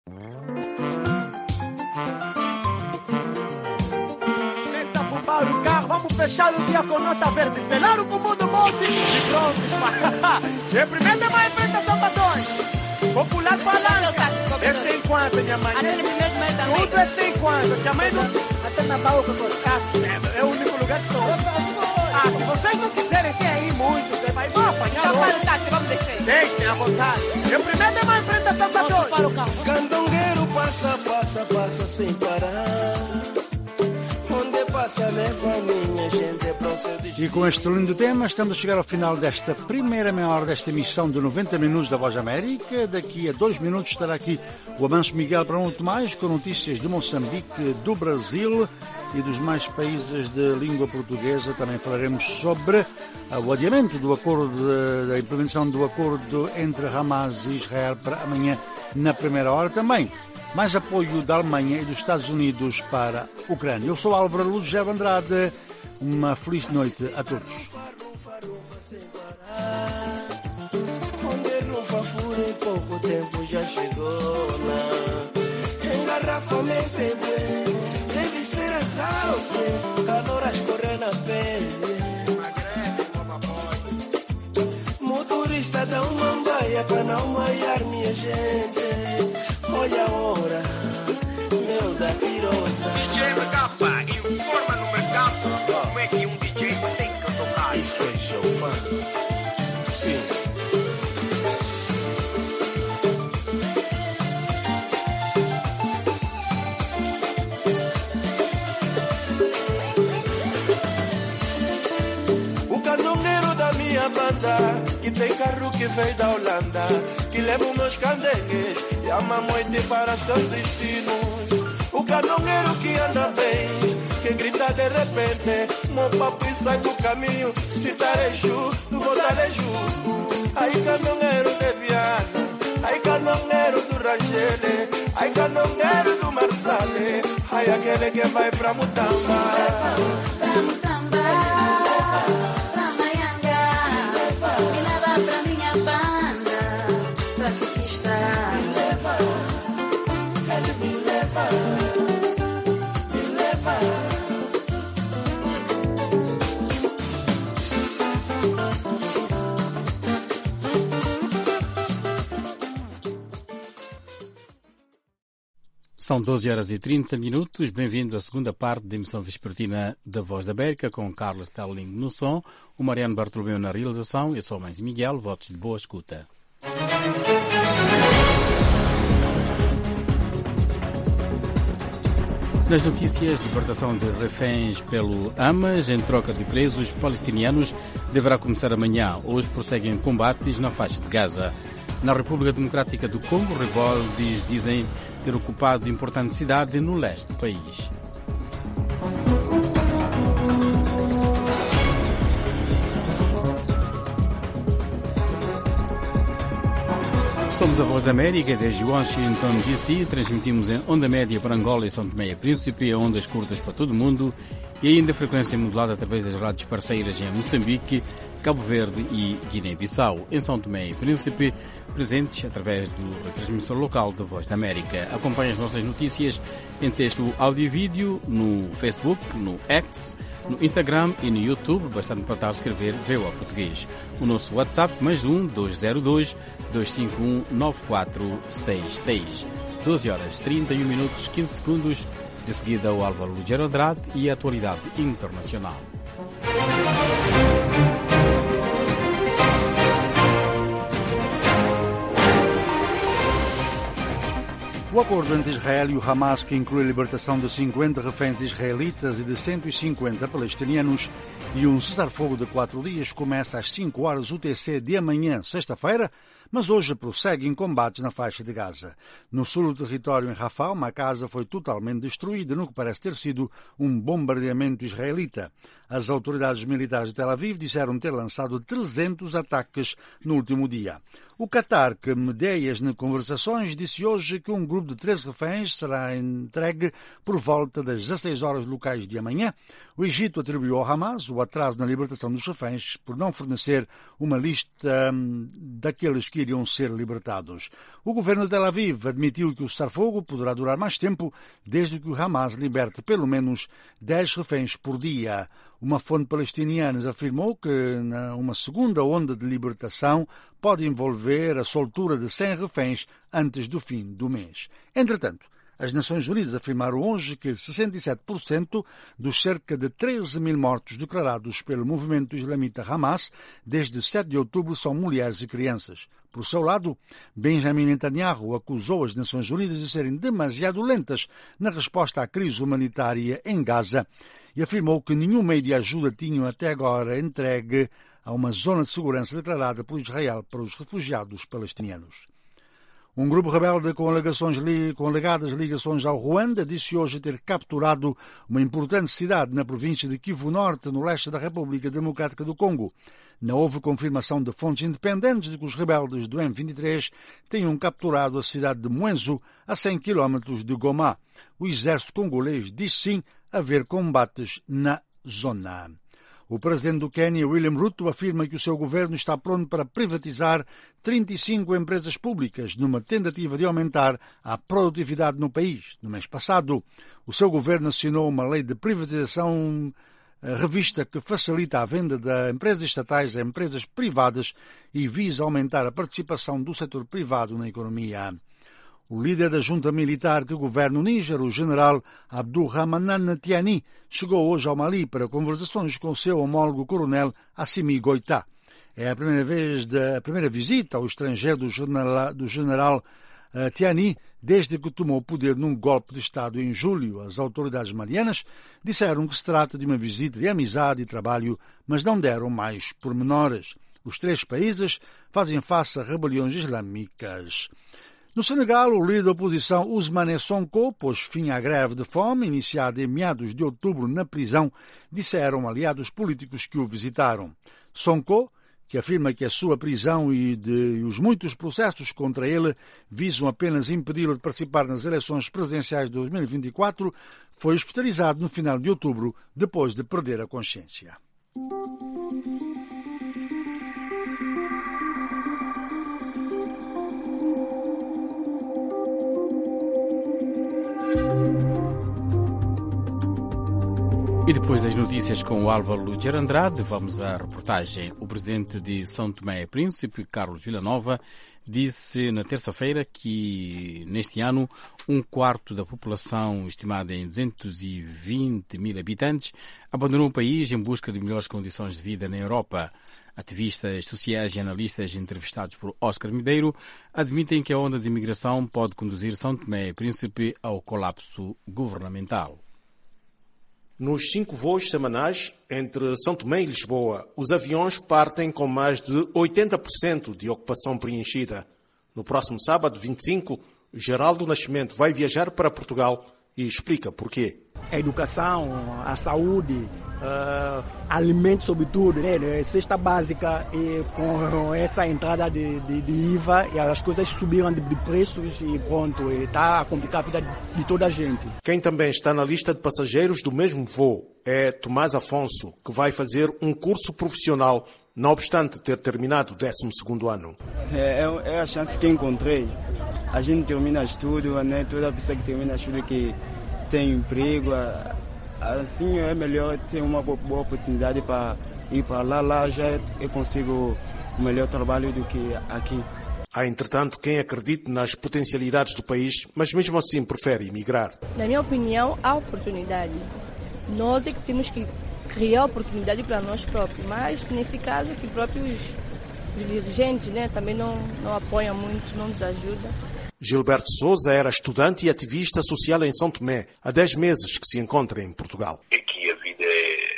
O carro, vamos fechar o dia com nota verde, velar o combo do monte e pronto. E primeiro de maio enfrenta Salvadores. Vou pular palanca. É 50, minha mãe. Tudo é 50. Minha mãe não. Até na boca com os carros. É o único lugar que sou. Se vocês não quiserem ter aí muito, você vai apanhar. Já para o táxi, vamos descer. Deixem à vontade. E primeiro de maio enfrenta Salvadores. Candongueiro passa sem parar. E com este lindo tema estamos a chegar ao final desta primeira meia hora desta emissão de 90 minutos da Voz da América. Daqui a 2 minutos estará aqui o Amanso Miguel para muito mais, com notícias de Moçambique, do Brasil e dos mais países de língua portuguesa. Também falaremos sobre o adiamento do acordo, da implementação do acordo entre Hamas e Israel para amanhã na primeira hora. Também mais apoio da Alemanha e dos Estados Unidos para a Ucrânia. Eu sou Álvaro Luz José Andrade. Uma feliz noite a todos. Onde não fura em pouco tempo já chegou lá. Engarrafamento deve ser assalto, calor a escorrer na pele. Motorista dá uma baia pra não maiar minha gente. Olha a hora, meu da pirosa. DJ Macapa, informa no mercado como é que um DJ tem que tocar. Isso é Jeová. Sim. O candoneiro da minha banda, que tem carro que veio da Holanda, que leva os meus candegues e ama noite para seus destinos. O canongueiro que anda bem, que grita de repente, meu papo sai do caminho, se tareju, vou tareju. Ai canongueiro de Viana, ai canongueiro do Rangele, Ai, canongueiro do Marçale, ai, aquele que vai pra Mutamba. Pra Mutamba, pra Maianga, me leva pra minha banda, pra que se está. Me leva, ele me leva, me leva. São 12h30. Bem-vindo à segunda parte da emissão vespertina da Voz da América, com Carlos Sterling no som, o Mariano Bartolomeu na realização. Eu sou o Mães Miguel. Votos de boa escuta. Nas notícias, libertação de reféns pelo Hamas em troca de presos palestinianos deverá começar amanhã. Hoje prosseguem combates na faixa de Gaza. Na República Democrática do Congo, rebeldes dizem ter ocupado importante cidade no leste do país. Somos a Voz da América desde Washington, D.C. Transmitimos em onda média para Angola e São Tomé e Príncipe, ondas curtas para todo o mundo e ainda frequência modulada através das rádios parceiras em Moçambique, Cabo Verde e Guiné-Bissau. Em São Tomé e Príncipe, presentes através da transmissão local da Voz da América. Acompanhe as nossas notícias em texto, áudio e vídeo no Facebook, no X, no Instagram e no YouTube. Bastante para escrever VOA Português. O nosso WhatsApp, +1 202 251 9466. 12h31, 15 segundos. De seguida, o Álvaro Lugero Andrade e a atualidade internacional. O acordo entre Israel e o Hamas, que inclui a libertação de 50 reféns israelitas e de 150 palestinianos e um cessar-fogo de 4 dias, começa às 5 horas UTC de amanhã, sexta-feira, mas hoje prosseguem combates na faixa de Gaza. No sul do território, em Rafah, uma casa foi totalmente destruída no que parece ter sido um bombardeamento israelita. As autoridades militares de Tel Aviv disseram ter lançado 300 ataques no último dia. O Qatar, que medeia as conversações, disse hoje que um grupo de 13 reféns será entregue por volta das 16 horas locais de amanhã. O Egito atribuiu ao Hamas o atraso na libertação dos reféns por não fornecer uma lista daqueles que iriam ser libertados. O governo de Tel Aviv admitiu que o cessar-fogo poderá durar mais tempo, desde que o Hamas liberte pelo menos 10 reféns por dia. Uma fonte palestiniana afirmou que uma segunda onda de libertação pode envolver a soltura de 100 reféns antes do fim do mês. Entretanto, as Nações Unidas afirmaram hoje que 67% dos cerca de 13 mil mortos declarados pelo movimento islamita Hamas desde 7 de outubro são mulheres e crianças. Por seu lado, Benjamin Netanyahu acusou as Nações Unidas de serem demasiado lentas na resposta à crise humanitária em Gaza e afirmou que nenhum meio de ajuda tinham até agora entregue a uma zona de segurança declarada por Israel para os refugiados palestinianos. Um grupo rebelde com alegadas ligações ao Ruanda disse hoje ter capturado uma importante cidade na província de Kivu Norte, no leste da República Democrática do Congo. Não houve confirmação de fontes independentes de que os rebeldes do M23 tenham capturado a cidade de Mwenzu, a 100 km de Goma. O exército congolês diz sim haver combates na zona. O presidente do Quênia, William Ruto, afirma que o seu governo está pronto para privatizar 35 empresas públicas numa tentativa de aumentar a produtividade no país. No mês passado, o seu governo assinou uma lei de privatização revista que facilita a venda de empresas estatais a empresas privadas e visa aumentar a participação do setor privado na economia. O líder da junta militar que governa o Níger, o general Abdurrahman Tiani, chegou hoje ao Mali para conversações com o seu homólogo coronel Assimi Goïta. É a primeira visita ao estrangeiro do general Tiani desde que tomou o poder num golpe de Estado em julho. As autoridades malianas disseram que se trata de uma visita de amizade e trabalho, mas não deram mais pormenores. Os 3 países fazem face a rebeliões islâmicas. No Senegal, o líder da oposição Ousmane Sonko pôs fim à greve de fome iniciada em meados de outubro na prisão, disseram aliados políticos que o visitaram. Sonko, que afirma que a sua prisão e os muitos processos contra ele visam apenas impedi-lo de participar nas eleições presidenciais de 2024, foi hospitalizado no final de outubro, depois de perder a consciência. E depois das notícias com o Álvaro Lúger Andrade, vamos à reportagem. O presidente de São Tomé e Príncipe, Carlos Villanova, disse na terça-feira que neste ano um quarto da população, estimada em 220 mil habitantes, abandonou o país em busca de melhores condições de vida na Europa. Ativistas sociais e analistas entrevistados por Oscar Mideiro admitem que a onda de imigração pode conduzir São Tomé e Príncipe ao colapso governamental. Nos 5 voos semanais entre São Tomé e Lisboa, os aviões partem com mais de 80% de ocupação preenchida. No próximo sábado, 25, Geraldo Nascimento vai viajar para Portugal e explica porquê. A educação, a saúde, alimentos sobretudo, né? Cesta básica, e com essa entrada de IVA, e as coisas subiram de preços e pronto, está a complicar a vida de toda a gente. Quem também está na lista de passageiros do mesmo voo é Tomás Afonso, que vai fazer um curso profissional, não obstante ter terminado o 12º ano. É a chance que encontrei. A gente termina estudo, né? Toda pessoa que termina estudo que tem emprego, assim é melhor ter uma boa oportunidade para ir para lá já eu consigo um melhor trabalho do que aqui. Há, entretanto, quem acredite nas potencialidades do país, mas mesmo assim prefere emigrar. Na minha opinião, há oportunidade. Nós é que temos que criar oportunidade para nós próprios, mas nesse caso que próprios dirigentes, né, também não apoiam muito, não nos ajudam. Gilberto Souza era estudante e ativista social em São Tomé. Há 10 meses que se encontra em Portugal. Aqui a vida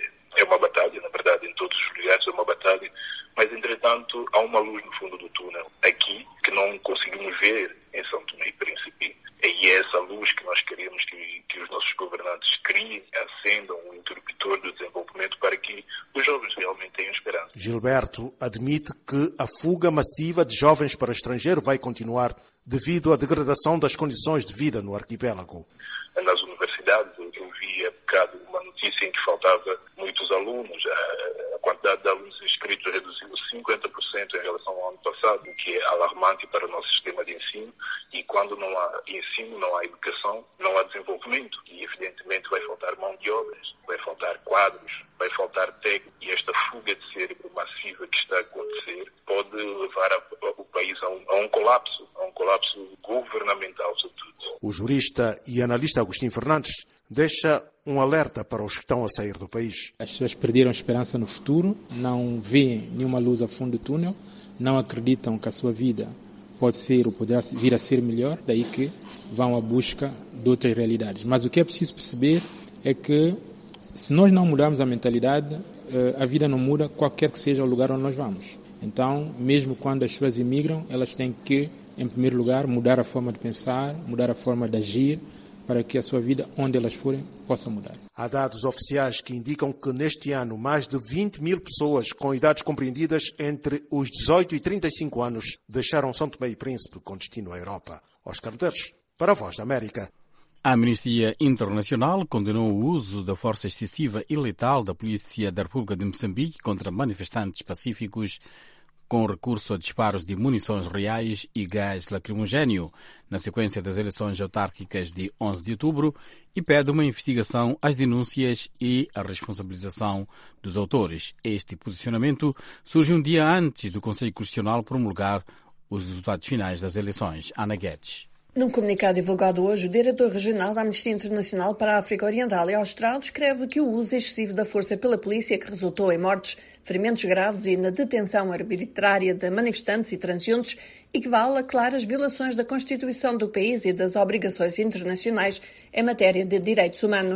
é uma batalha, na verdade, em todos os lugares é uma batalha, mas, entretanto, há uma luz no fundo do túnel aqui que não conseguimos ver em São Tomé e Príncipe. E é essa luz que nós queremos que os nossos governantes criem, acendam um interruptor do desenvolvimento para que os jovens realmente tenham esperança. Gilberto admite que a fuga massiva de jovens para o estrangeiro vai continuar devido à degradação das condições de vida no arquipélago. Nas universidades, eu vi há bocado uma notícia em que faltava muitos alunos. A quantidade de alunos inscritos reduziu 50% em relação ao ano passado, o que é alarmante para o nosso sistema de ensino. E quando não há ensino, não há educação, não há desenvolvimento. E, evidentemente, vai faltar mão de obras, vai faltar quadros, vai faltar técnicos. E esta fuga de cérebro massiva que está a acontecer pode levar o país a um colapso governamental, sobretudo. O jurista e analista Agostinho Fernandes deixa um alerta para os que estão a sair do país. As pessoas perderam esperança no futuro, não veem nenhuma luz ao fundo do túnel, não acreditam que a sua vida pode ser ou poderá vir a ser melhor, daí que vão à busca de outras realidades. Mas o que é preciso perceber é que se nós não mudarmos a mentalidade, a vida não muda, qualquer que seja o lugar onde nós vamos. Então, mesmo quando as pessoas imigram, elas têm que, em primeiro lugar, mudar a forma de pensar, mudar a forma de agir, para que a sua vida, onde elas forem, possa mudar. Há dados oficiais que indicam que neste ano mais de 20 mil pessoas com idades compreendidas entre os 18 e 35 anos deixaram São Tomé e Príncipe com destino à Europa. Oscar Medeiros, para a Voz da América. A Amnistia Internacional condenou o uso da força excessiva e letal da Polícia da República de Moçambique contra manifestantes pacíficos com recurso a disparos de munições reais e gás lacrimogéneo, na sequência das eleições autárquicas de 11 de outubro, e pede uma investigação às denúncias e a responsabilização dos autores. Este posicionamento surge um dia antes do Conselho Constitucional promulgar os resultados finais das eleições. Ana Guedes. Num comunicado divulgado hoje, o diretor regional da Amnistia Internacional para a África Oriental e Austral descreve que o uso excessivo da força pela polícia que resultou em mortes, ferimentos graves e na detenção arbitrária de manifestantes e transeuntes equivale a claras violações da Constituição do país e das obrigações internacionais em matéria de direitos humanos.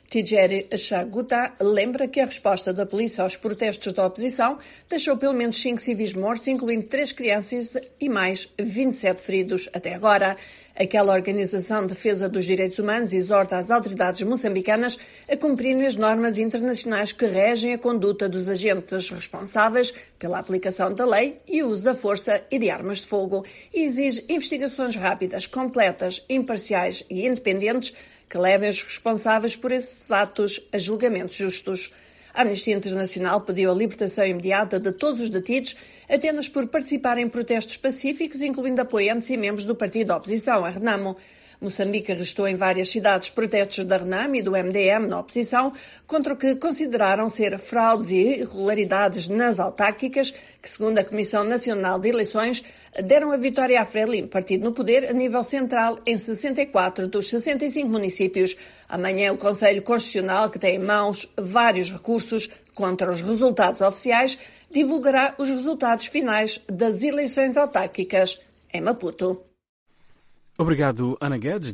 Tijeri Chaguta lembra que a resposta da polícia aos protestos da oposição deixou pelo menos 5 civis mortos, incluindo 3 crianças e mais 27 feridos até agora. Aquela organização de defesa dos direitos humanos exorta as autoridades moçambicanas a cumprirem as normas internacionais que regem a conduta dos agentes responsáveis pela aplicação da lei e o uso da força e de armas de fogo e exige investigações rápidas, completas, imparciais e independentes que levem os responsáveis por esses atos a julgamentos justos. A Amnistia Internacional pediu a libertação imediata de todos os detidos apenas por participar em protestos pacíficos, incluindo apoiantes e membros do partido da oposição, a Renamo. Moçambique arrestou em várias cidades protestos da Renamo e do MDM na oposição contra o que consideraram ser fraudes e irregularidades nas autárquicas, que, segundo a Comissão Nacional de Eleições, deram a vitória à Frelimo, partido no poder a nível central em 64 dos 65 municípios. Amanhã o Conselho Constitucional, que tem em mãos vários recursos contra os resultados oficiais, divulgará os resultados finais das eleições autárquicas em Maputo. Obrigado, Ana Guedes.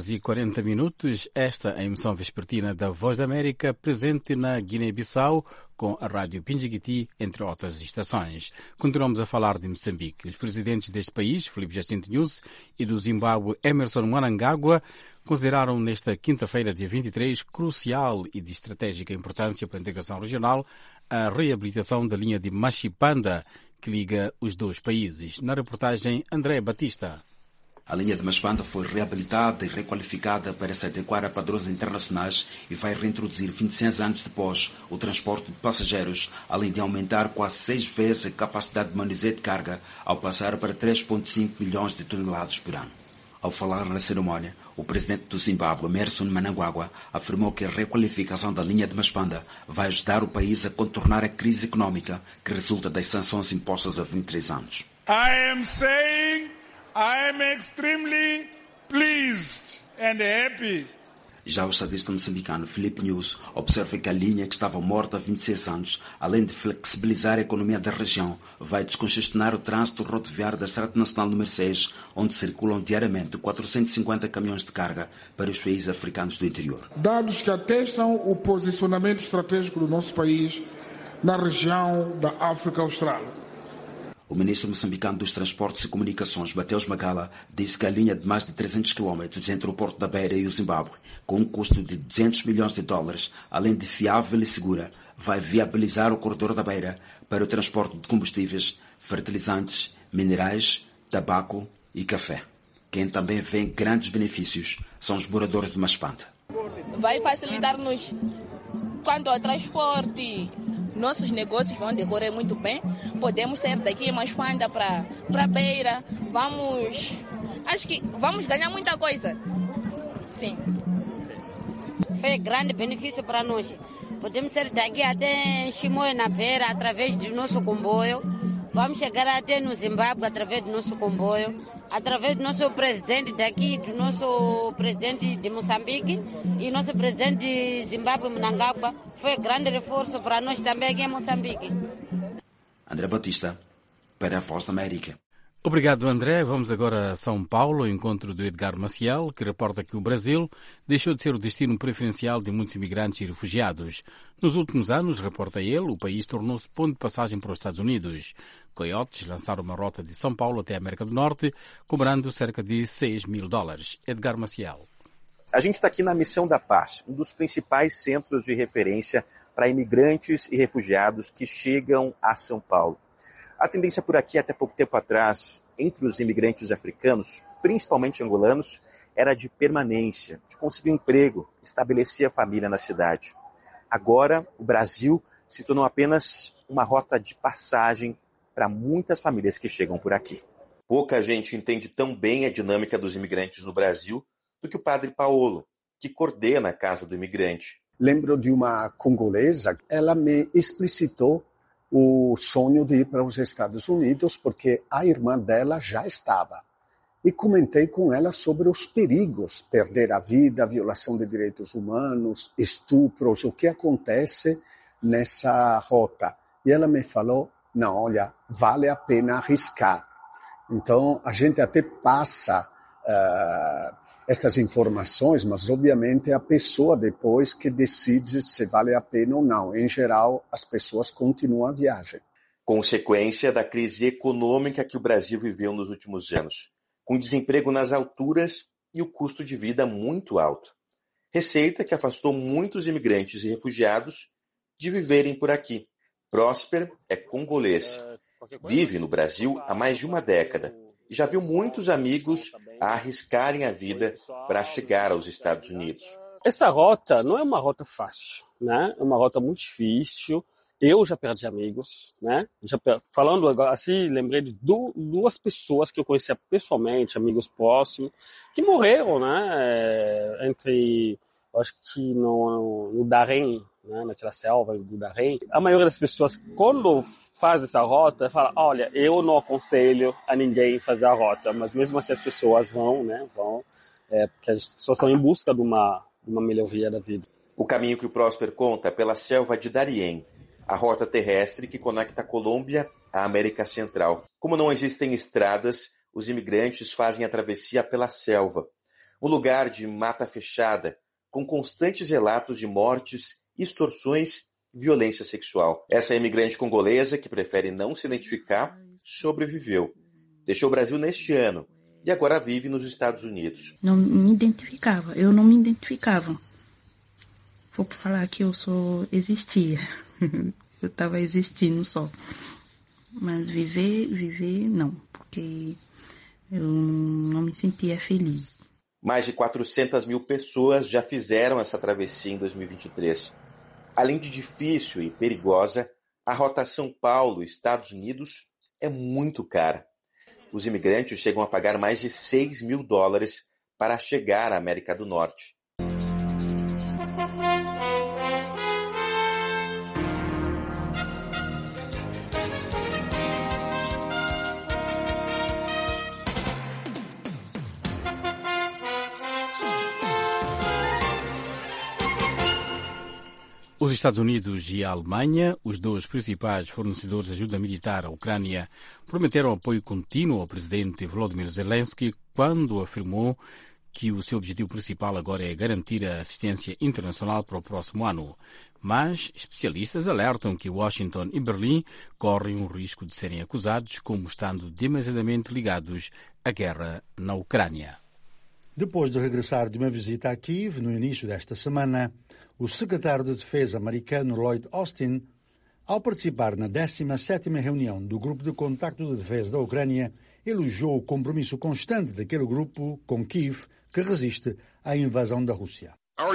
12h40. Esta é a emissão vespertina da Voz da América, presente na Guiné-Bissau, com a Rádio Pinjiguiti, entre outras estações. Continuamos a falar de Moçambique. Os presidentes deste país, Filipe Jacinto Nyusi, e do Zimbábue, Emerson Mnangagwa, consideraram nesta quinta-feira, dia 23, crucial e de estratégica importância para a integração regional a reabilitação da linha de Machipanda, que liga os dois países. Na reportagem, André Batista. A linha de Machipanda foi reabilitada e requalificada para se adequar a padrões internacionais e vai reintroduzir 26 anos depois o transporte de passageiros, além de aumentar quase 6 vezes a capacidade de manuseio de carga, ao passar para 3,5 milhões de toneladas por ano. Ao falar na cerimónia, o presidente do Zimbábue, Emerson Mnangagwa, afirmou que a requalificação da linha de Machipanda vai ajudar o país a contornar a crise econômica que resulta das sanções impostas há 23 anos. I am extremely pleased and happy. Já o estadista moçambicano Filipe Nyusi observa que a linha, que estava morta há 26 anos, além de flexibilizar a economia da região, vai descongestionar o trânsito rodoviário da Estrada Nacional número 6, onde circulam diariamente 450 caminhões de carga para os países africanos do interior. Dados que atestam o posicionamento estratégico do nosso país na região da África Austral. O ministro moçambicano dos Transportes e Comunicações, Mateus Magala, disse que a linha de mais de 300 km entre o Porto da Beira e o Zimbábue, com um custo de 200 milhões de dólares, além de fiável e segura, vai viabilizar o corredor da Beira para o transporte de combustíveis, fertilizantes, minerais, tabaco e café. Quem também vê grandes benefícios são os moradores de Machipanda. Vai facilitar-nos quanto ao transporte. Nossos negócios vão decorrer muito bem. Podemos sair daqui em Machipanda para Beira. Acho que vamos ganhar muita coisa. Sim. Foi grande benefício para nós. Podemos sair daqui até Chimoio, na Beira, através do nosso comboio. Vamos chegar até no Zimbábue através do nosso comboio, através do nosso presidente daqui, do nosso presidente de Moçambique e nosso presidente de Zimbábue, Mnangagwa. Foi grande reforço para nós também aqui em Moçambique. André Batista, para a Voz da América. Obrigado, André. Vamos agora a São Paulo, ao encontro do Edgar Maciel, que reporta que o Brasil deixou de ser o destino preferencial de muitos imigrantes e refugiados. Nos últimos anos, reporta ele, o país tornou-se ponto de passagem para os Estados Unidos. Coiotes lançaram uma rota de São Paulo até a América do Norte, cobrando cerca de $6.000. Edgar Maciel. A gente está aqui na Missão da Paz, um dos principais centros de referência para imigrantes e refugiados que chegam a São Paulo. A tendência por aqui, até pouco tempo atrás, entre os imigrantes africanos, principalmente angolanos, era de permanência, de conseguir um emprego, estabelecer a família na cidade. Agora, o Brasil se tornou apenas uma rota de passagem para muitas famílias que chegam por aqui. Pouca gente entende tão bem a dinâmica dos imigrantes no Brasil do que o padre Paolo, que coordena a Casa do Imigrante. Lembro de uma congolesa, ela me explicitou o sonho de ir para os Estados Unidos, porque a irmã dela já estava. E comentei com ela sobre os perigos, perder a vida, violação de direitos humanos, estupros, o que acontece nessa rota. E ela me falou, não, olha, vale a pena arriscar. Então, a gente até passa estas informações, mas obviamente é a pessoa depois que decide se vale a pena ou não. Em geral, as pessoas continuam a viagem. Consequência da crise econômica que o Brasil viveu nos últimos anos, com desemprego nas alturas e o custo de vida muito alto. Receita que afastou muitos imigrantes e refugiados de viverem por aqui. Prósper é congolês. Vive no Brasil há mais de uma década e já viu muitos amigos a arriscarem a vida para chegar aos Estados Unidos. Essa rota não é uma rota fácil, né? É uma rota muito difícil. Eu já perdi amigos, né? Falando agora assim, lembrei de duas pessoas que eu conhecia pessoalmente, amigos próximos, que morreram, né? Acho que no Dahém, né? Naquela selva do Dahém. A maioria das pessoas, quando faz essa rota, fala: olha, eu não aconselho a ninguém fazer a rota, mas mesmo assim as pessoas vão, né? Porque as pessoas estão em busca de uma melhoria da vida. O caminho que o Prósper conta é pela selva de Darién, a rota terrestre que conecta a Colômbia à América Central. Como não existem estradas, os imigrantes fazem a travessia pela selva, um lugar de mata fechada, com constantes relatos de mortes, extorsões e violência sexual. Essa imigrante congolesa, que prefere não se identificar, sobreviveu. Deixou o Brasil neste ano e agora vive nos Estados Unidos. Eu não me identificava. Vou falar que eu só existia. Eu estava existindo só. Mas viver não, porque eu não me sentia feliz. Mais de 400 mil pessoas já fizeram essa travessia em 2023. Além de difícil e perigosa, a rota São Paulo, Estados Unidos, é muito cara. Os imigrantes chegam a pagar mais de $6 mil para chegar à América do Norte. Os Estados Unidos e a Alemanha, os dois principais fornecedores de ajuda militar à Ucrânia, prometeram apoio contínuo ao presidente Volodymyr Zelensky quando afirmou que o seu objetivo principal agora é garantir a assistência internacional para o próximo ano. Mas especialistas alertam que Washington e Berlim correm o risco de serem acusados como estando demasiadamente ligados à guerra na Ucrânia. Depois de regressar de uma visita a Kiev no início desta semana, o secretário de Defesa americano Lloyd Austin, ao participar na 17ª reunião do Grupo de Contacto de Defesa da Ucrânia, elogiou o compromisso constante daquele grupo com Kiev, que resiste à invasão da Rússia.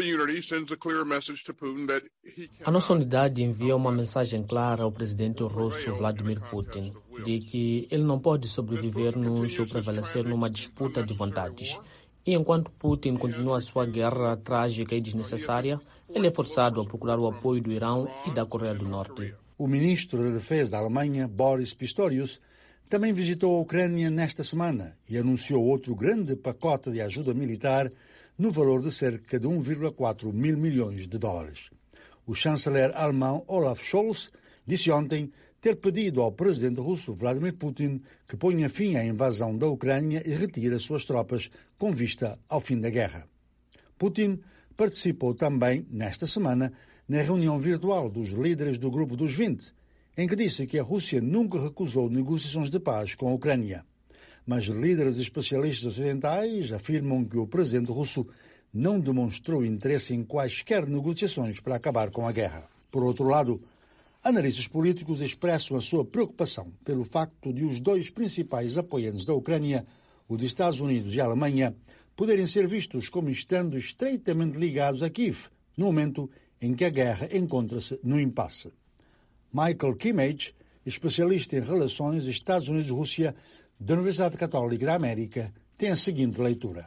A nossa unidade envia uma mensagem clara ao presidente russo Vladimir Putin de que ele não pode sobreviver-nos ou prevalecer numa disputa de vontades. E enquanto Putin continua a sua guerra trágica e desnecessária, ele é forçado a procurar o apoio do Irão e da Coreia do Norte. O ministro da Defesa da Alemanha, Boris Pistorius, também visitou a Ucrânia nesta semana e anunciou outro grande pacote de ajuda militar no valor de cerca de 1,4 mil milhões de dólares. O chanceler alemão Olaf Scholz disse ontem ter pedido ao presidente russo Vladimir Putin que ponha fim à invasão da Ucrânia e retire as suas tropas com vista ao fim da guerra. Putin participou também, nesta semana, na reunião virtual dos líderes do Grupo dos 20, em que disse que a Rússia nunca recusou negociações de paz com a Ucrânia. Mas líderes especialistas ocidentais afirmam que o presidente russo não demonstrou interesse em quaisquer negociações para acabar com a guerra. Por outro lado, analistas políticos expressam a sua preocupação pelo facto de os dois principais apoiantes da Ucrânia, os Estados Unidos e a Alemanha, poderem ser vistos como estando estreitamente ligados a Kiev, no momento em que a guerra encontra-se no impasse. Michael Kimmage, especialista em relações Estados Unidos-Rússia da Universidade Católica da América, tem a seguinte leitura.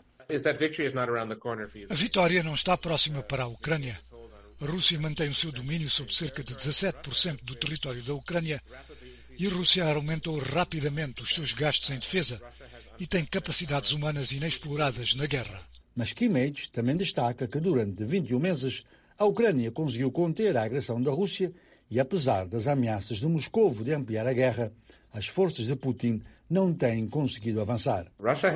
A vitória não está próxima para a Ucrânia. A Rússia mantém o seu domínio sobre cerca de 17% do território da Ucrânia e a Rússia aumentou rapidamente os seus gastos em defesa e tem capacidades humanas inexploradas na guerra. Mas Kimmage também destaca que durante 21 meses a Ucrânia conseguiu conter a agressão da Rússia e, apesar das ameaças de Moscovo de ampliar a guerra, as forças de Putin não têm conseguido avançar.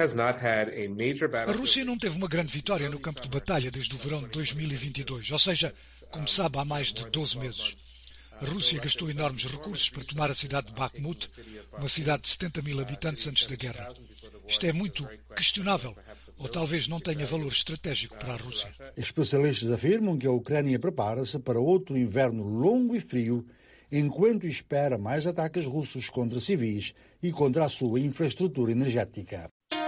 A Rússia não teve uma grande vitória no campo de batalha desde o verão de 2022, ou seja, começava há mais de 12 meses. A Rússia gastou enormes recursos para tomar a cidade de Bakhmut, uma cidade de 70 mil habitantes antes da guerra. Isto é muito questionável, ou talvez não tenha valor estratégico para a Rússia. Especialistas afirmam que a Ucrânia prepara-se para outro inverno longo e frio, enquanto espera mais ataques russos contra civis e contra a sua infraestrutura energética.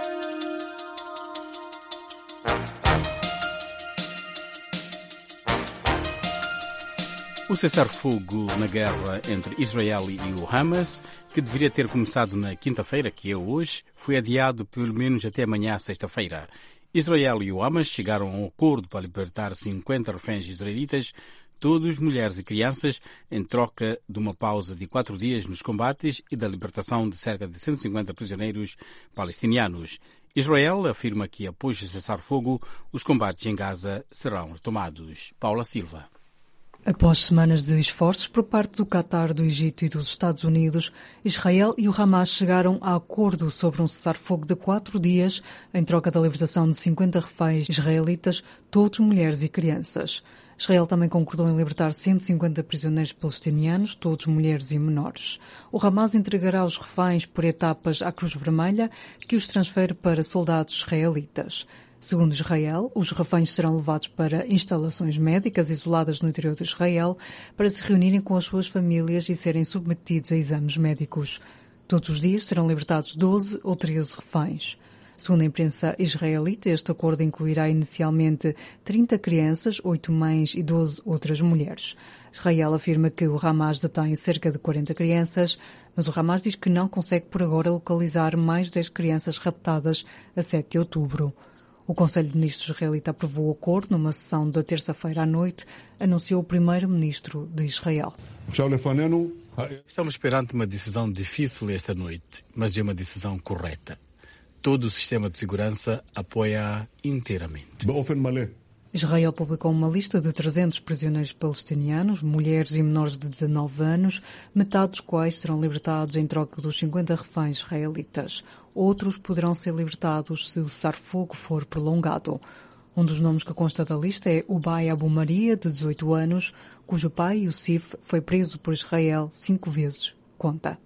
O cessar-fogo na guerra entre Israel e o Hamas, que deveria ter começado na quinta-feira, que é hoje, foi adiado pelo menos até amanhã, sexta-feira. Israel e o Hamas chegaram a um acordo para libertar 50 reféns israelitas, todos mulheres e crianças, em troca de uma pausa de 4 dias nos combates e da libertação de cerca de 150 prisioneiros palestinianos. Israel afirma que, após o cessar-fogo, os combates em Gaza serão retomados. Paula Silva. Após semanas de esforços por parte do Qatar, do Egito e dos Estados Unidos, Israel e o Hamas chegaram a acordo sobre um cessar-fogo de 4 dias em troca da libertação de 50 reféns israelitas, todos mulheres e crianças. Israel também concordou em libertar 150 prisioneiros palestinianos, todos mulheres e menores. O Hamas entregará os reféns por etapas à Cruz Vermelha, que os transfere para soldados israelitas. Segundo Israel, os reféns serão levados para instalações médicas isoladas no interior de Israel para se reunirem com as suas famílias e serem submetidos a exames médicos. Todos os dias serão libertados 12 ou 13 reféns. Segundo a imprensa israelita, este acordo incluirá inicialmente 30 crianças, 8 mães e 12 outras mulheres. Israel afirma que o Hamas detém cerca de 40 crianças, mas o Hamas diz que não consegue por agora localizar mais 10 crianças raptadas a 7 de outubro. O Conselho de Ministros israelita aprovou o acordo numa sessão da terça-feira à noite, anunciou o primeiro-ministro de Israel. Estamos perante uma decisão difícil esta noite, mas é uma decisão correta. Todo o sistema de segurança apoia inteiramente. Israel publicou uma lista de 300 prisioneiros palestinianos, mulheres e menores de 19 anos, metade dos quais serão libertados em troca dos 50 reféns israelitas. Outros poderão ser libertados se o cessar-fogo for prolongado. Um dos nomes que consta da lista é Ubay Abu Maria, de 18 anos, cujo pai, Youssef, foi preso por Israel 5 vezes. Conta.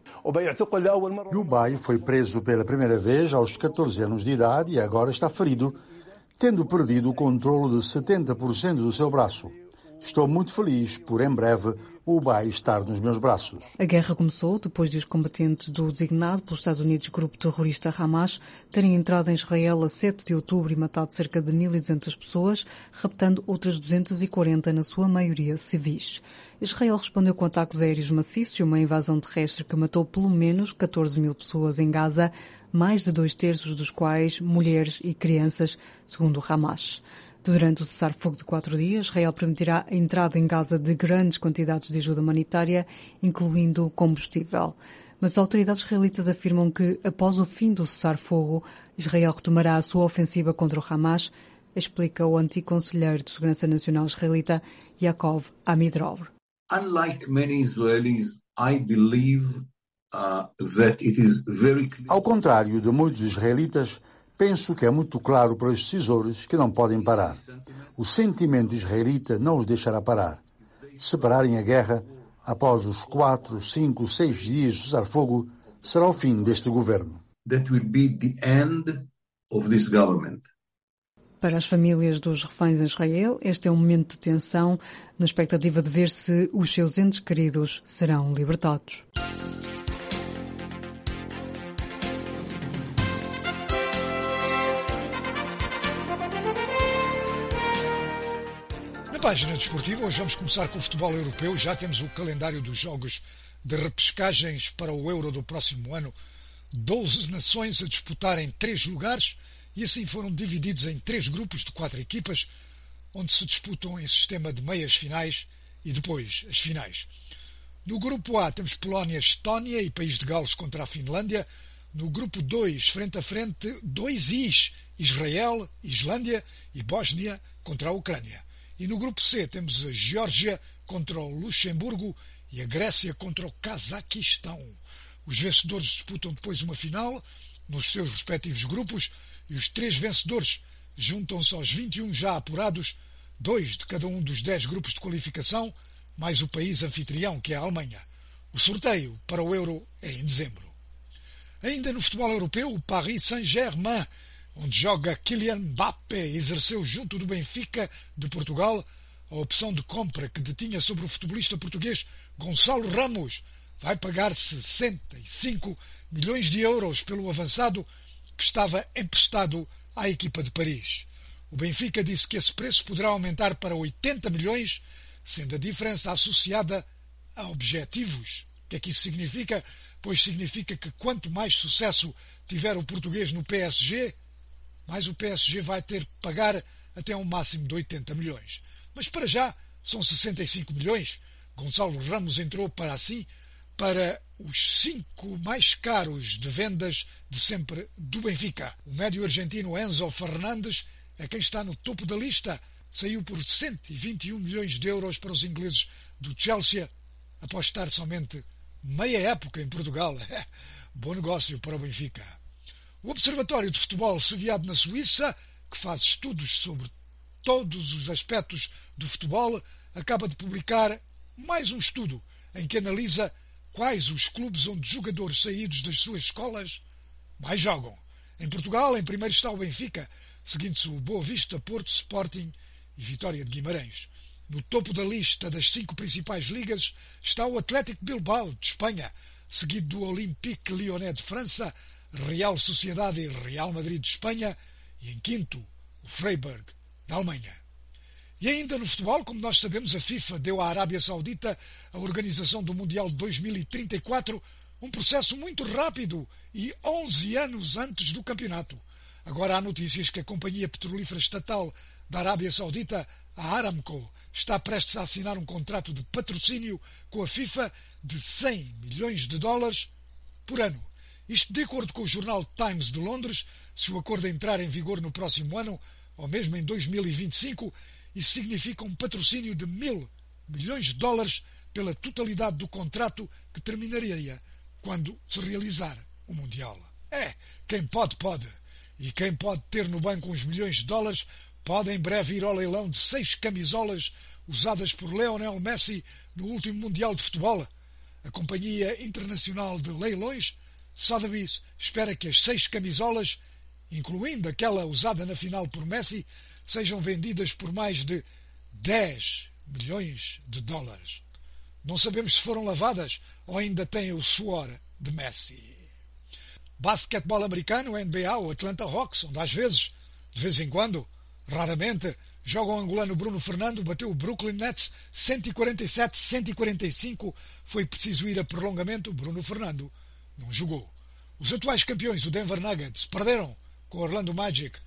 Ubay foi preso pela primeira vez aos 14 anos de idade e agora está ferido, tendo perdido o controle de 70% do seu braço. Estou muito feliz por, em breve, o Ubay estar nos meus braços. A guerra começou depois de os combatentes do designado pelos Estados Unidos grupo terrorista Hamas terem entrado em Israel a 7 de outubro e matado cerca de 1.200 pessoas, raptando outras 240, na sua maioria civis. Israel respondeu com ataques aéreos maciços e uma invasão terrestre que matou pelo menos 14 mil pessoas em Gaza, mais de 2/3 dos quais mulheres e crianças, segundo o Hamas. Durante o cessar-fogo de 4 dias, Israel permitirá a entrada em Gaza de grandes quantidades de ajuda humanitária, incluindo combustível. Mas as autoridades israelitas afirmam que, após o fim do cessar-fogo, Israel retomará a sua ofensiva contra o Hamas, explica o antigo conselheiro de Segurança Nacional israelita, Yaakov Amidrov. Unlike many Israelis, I believe that it is very clear. Ao contrário de muitos israelitas, penso que é muito claro para os decisores que não podem parar. O sentimento israelita não os deixará parar. Se pararem a guerra, após os 4, 5, 6 dias de cessar-fogo, será o fim deste governo. That will be the end of this government. Para as famílias dos reféns em Israel, este é um momento de tensão, na expectativa de ver se os seus entes queridos serão libertados. Na página desportiva, hoje vamos começar com o futebol europeu. Já temos o calendário dos jogos de repescagens para o Euro do próximo ano. 12 nações a disputarem 3 lugares e assim foram divididos em 3 grupos de 4 equipas, onde se disputam em sistema de meias finais e depois as finais. No grupo A temos Polónia, Estónia e País de Gales contra a Finlândia. No grupo 2, frente a frente, 2 Is, Israel, Islândia e Bósnia contra a Ucrânia. E no grupo C temos a Geórgia contra o Luxemburgo e a Grécia contra o Cazaquistão. Os vencedores disputam depois uma final nos seus respectivos grupos e os 3 vencedores juntam-se aos 21 já apurados, 2 de cada um dos 10 grupos de qualificação, mais o país anfitrião, que é a Alemanha. O sorteio para o Euro é em dezembro. Ainda no futebol europeu, o Paris Saint-Germain, onde joga Kylian Mbappé, exerceu junto do Benfica de Portugal a opção de compra que detinha sobre o futebolista português Gonçalo Ramos. Vai pagar 65 milhões de euros pelo avançado que estava emprestado à equipa de Paris. O Benfica disse que esse preço poderá aumentar para 80 milhões, sendo a diferença associada a objetivos. O que é que isso significa? Pois significa que quanto mais sucesso tiver o português no PSG, mais o PSG vai ter que pagar até um máximo de 80 milhões. Mas para já são 65 milhões. Gonçalo Ramos entrou para os 5 mais caros de vendas de sempre do Benfica. O médio argentino Enzo Fernandes é quem está no topo da lista. Saiu por 121 milhões de euros para os ingleses do Chelsea, após estar somente meia época em Portugal. Bom negócio para o Benfica. O Observatório de Futebol, sediado na Suíça, que faz estudos sobre todos os aspectos do futebol, acaba de publicar mais um estudo em que analisa quais os clubes onde jogadores saídos das suas escolas mais jogam. Em Portugal, em primeiro está o Benfica, seguindo-se o Boa Vista, Porto, Sporting e Vitória de Guimarães. No topo da lista das 5 principais ligas está o Atlético Bilbao, de Espanha, seguido do Olympique Lyonnais de França, Real Sociedade e Real Madrid de Espanha, e em quinto, o Freiburg, da Alemanha. E ainda no futebol, como nós sabemos, a FIFA deu à Arábia Saudita a organização do Mundial de 2034, um processo muito rápido e 11 anos antes do campeonato. Agora há notícias que a companhia petrolífera estatal da Arábia Saudita, a Aramco, está prestes a assinar um contrato de patrocínio com a FIFA de 100 milhões de dólares por ano. Isto de acordo com o jornal Times de Londres. Se o acordo entrar em vigor no próximo ano, ou mesmo em 2025, isso significa um patrocínio de 1.000 milhões de dólares pela totalidade do contrato, que terminaria quando se realizar o Mundial. Quem pode, pode. E quem pode ter no banco uns milhões de dólares pode em breve ir ao leilão de 6 camisolas usadas por Lionel Messi no último Mundial de Futebol. A Companhia Internacional de Leilões, Sotheby's, espera que as 6 camisolas, incluindo aquela usada na final por Messi, sejam vendidas por mais de 10 milhões de dólares. Não sabemos se foram lavadas ou ainda têm o suor de Messi. Basquetebol americano, NBA, o Atlanta Hawks, onde às vezes, de vez em quando, raramente, joga o angolano Bruno Fernando, bateu o Brooklyn Nets 147-145. Foi preciso ir a prolongamento. Bruno Fernando não jogou. Os atuais campeões, o Denver Nuggets, perderam com o Orlando Magic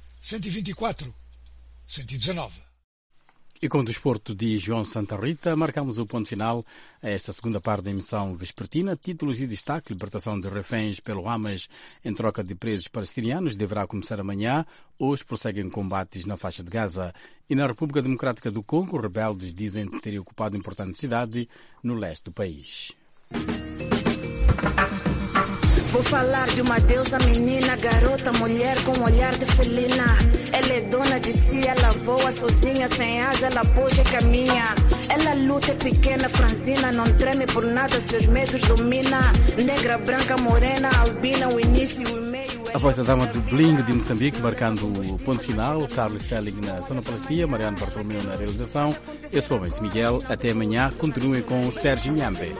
124-119. E com o desporto de João Santa Rita, marcamos o ponto final a esta segunda parte da emissão vespertina. Títulos e destaque: libertação de reféns pelo Hamas em troca de presos palestinianos deverá começar amanhã. Hoje prosseguem combates na faixa de Gaza. E na República Democrática do Congo, rebeldes dizem ter ocupado importante cidade no leste do país. Vou falar de uma deusa menina, garota, mulher com olhar de felina. Ela é dona de si, ela voa sozinha, sem asa, ela pousa e caminha. Ela luta, é pequena, franzina, não treme por nada, seus medos domina. Negra, branca, morena, albina, o início e o meio. A voz da dama do Bling de Moçambique, marcando o ponto final. Carlos Stelling na sonoplastia, Mariano Bartolomeu na realização. Eu sou o Benz Miguel. Até amanhã. Continuem com o Sérgio Nhambe.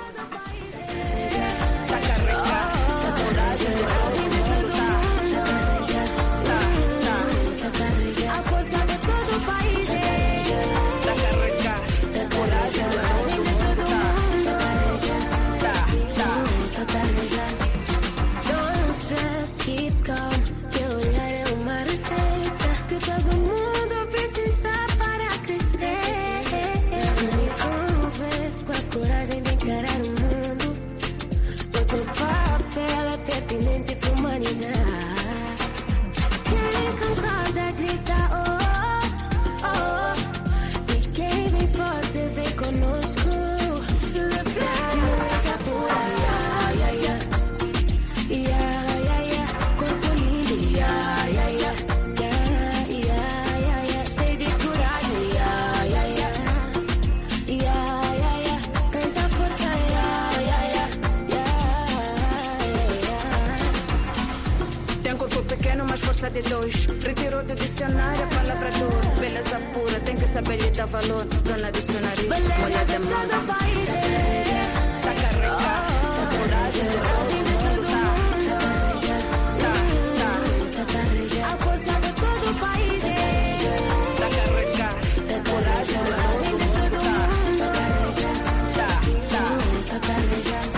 Coragem de encarar força de dois. Retirou do dicionário a palavra dor. Beleza pura, tem que saber lhe dar valor. Dona dicionário, mulher de mão. Tá carregada, tá coragem de todo mundo, tá. A força de todo o país. Tá carregada, tá coragem de todo mundo, tá.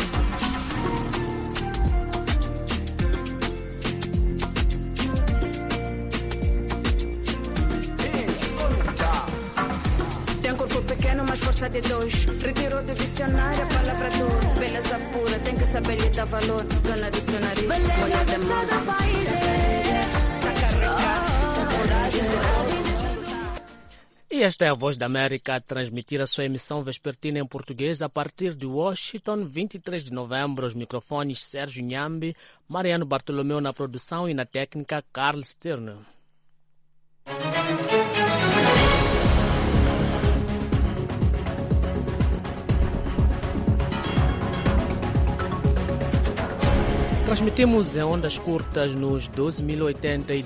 Pequeno, mas força de dois. Retirou do dicionário a palavra dor. Beleza pura, tem que saber lhe dar valor. Dona dicionário, mulher de mão. Tá carregada, tá coragem. E esta é a Voz da América a transmitir a sua emissão vespertina em português a partir de Washington, 23 de novembro. Os microfones Sérgio Nhambi, Mariano Bartolomeu na produção e na técnica Carl Stirner. Transmitimos em ondas curtas nos 12.080 e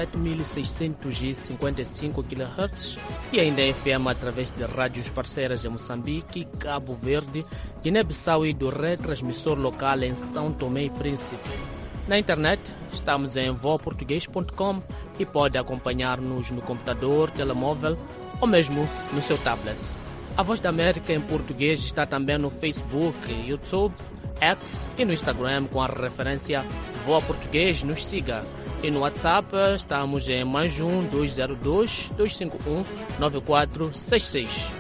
17.655 kHz e ainda em FM através de rádios parceiras em Moçambique, Cabo Verde, Guiné-Bissau e do retransmissor local em São Tomé e Príncipe. Na internet, estamos em voaportugues.com e pode acompanhar-nos no computador, telemóvel ou mesmo no seu tablet. A Voz da América em português está também no Facebook, YouTube, X e no Instagram com a referência Voa Português. Nos siga. E no WhatsApp estamos em +1 202 251 9466.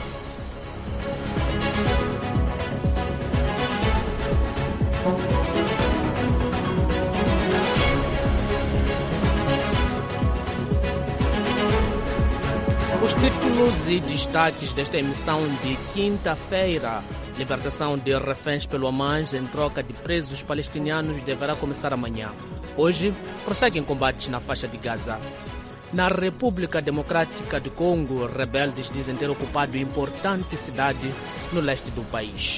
Os títulos e destaques desta emissão de quinta-feira. Libertação de reféns pelo Hamas em troca de presos palestinianos deverá começar amanhã. Hoje, prosseguem combates na faixa de Gaza. Na República Democrática do Congo, rebeldes dizem ter ocupado importante cidade no leste do país.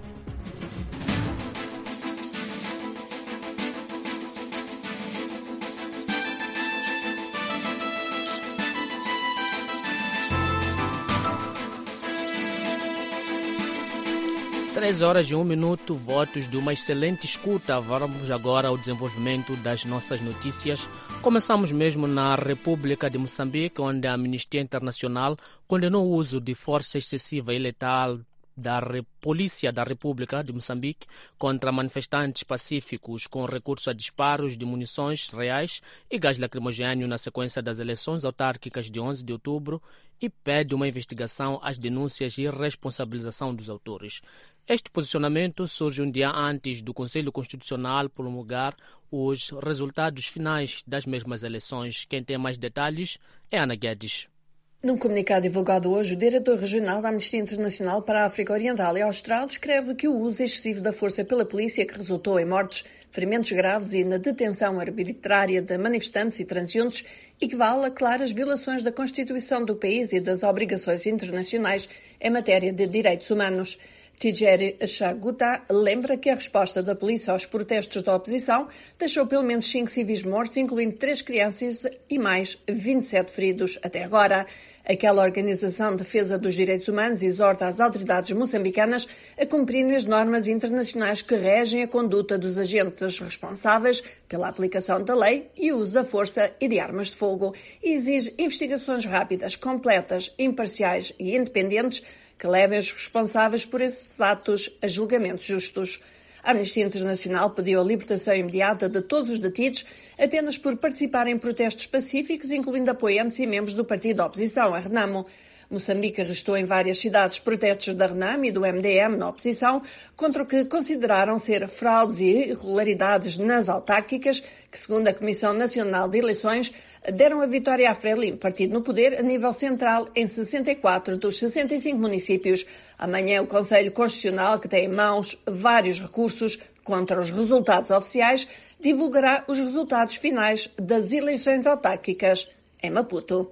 Três horas e 1 minuto, votos de uma excelente escuta. Vamos agora ao desenvolvimento das nossas notícias. Começamos mesmo na República de Moçambique, onde a Amnistia Internacional condenou o uso de força excessiva e letal da Polícia da República de Moçambique contra manifestantes pacíficos com recurso a disparos de munições reais e gás lacrimogêneo na sequência das eleições autárquicas de 11 de outubro e pede uma investigação às denúncias e responsabilização dos autores. Este posicionamento surge um dia antes do Conselho Constitucional promulgar os resultados finais das mesmas eleições. Quem tem mais detalhes é Ana Guedes. Num comunicado divulgado hoje, o diretor regional da Amnistia Internacional para a África Oriental e Austral descreve que o uso excessivo da força pela polícia que resultou em mortes, ferimentos graves e na detenção arbitrária de manifestantes e transeuntes equivale a claras violações da Constituição do país e das obrigações internacionais em matéria de direitos humanos. Tijeri Chaguta lembra que a resposta da polícia aos protestos da oposição deixou pelo menos 5 civis mortos, incluindo 3 crianças e mais 27 feridos até agora. Aquela organização de defesa dos direitos humanos exorta as autoridades moçambicanas a cumprirem as normas internacionais que regem a conduta dos agentes responsáveis pela aplicação da lei e o uso da força e de armas de fogo e exige investigações rápidas, completas, imparciais e independentes que levem os responsáveis por esses atos a julgamentos justos. A Amnistia Internacional pediu a libertação imediata de todos os detidos apenas por participar em protestos pacíficos, incluindo apoiantes e membros do partido da oposição, a Renamo. Moçambique arrestou em várias cidades protestos da Renamo e do MDM na oposição contra o que consideraram ser fraudes e irregularidades nas autárquicas, que, segundo a Comissão Nacional de Eleições, deram a vitória à Frelimo, partido no poder a nível central em 64 dos 65 municípios. Amanhã o Conselho Constitucional, que tem em mãos vários recursos contra os resultados oficiais, divulgará os resultados finais das eleições autárquicas em Maputo.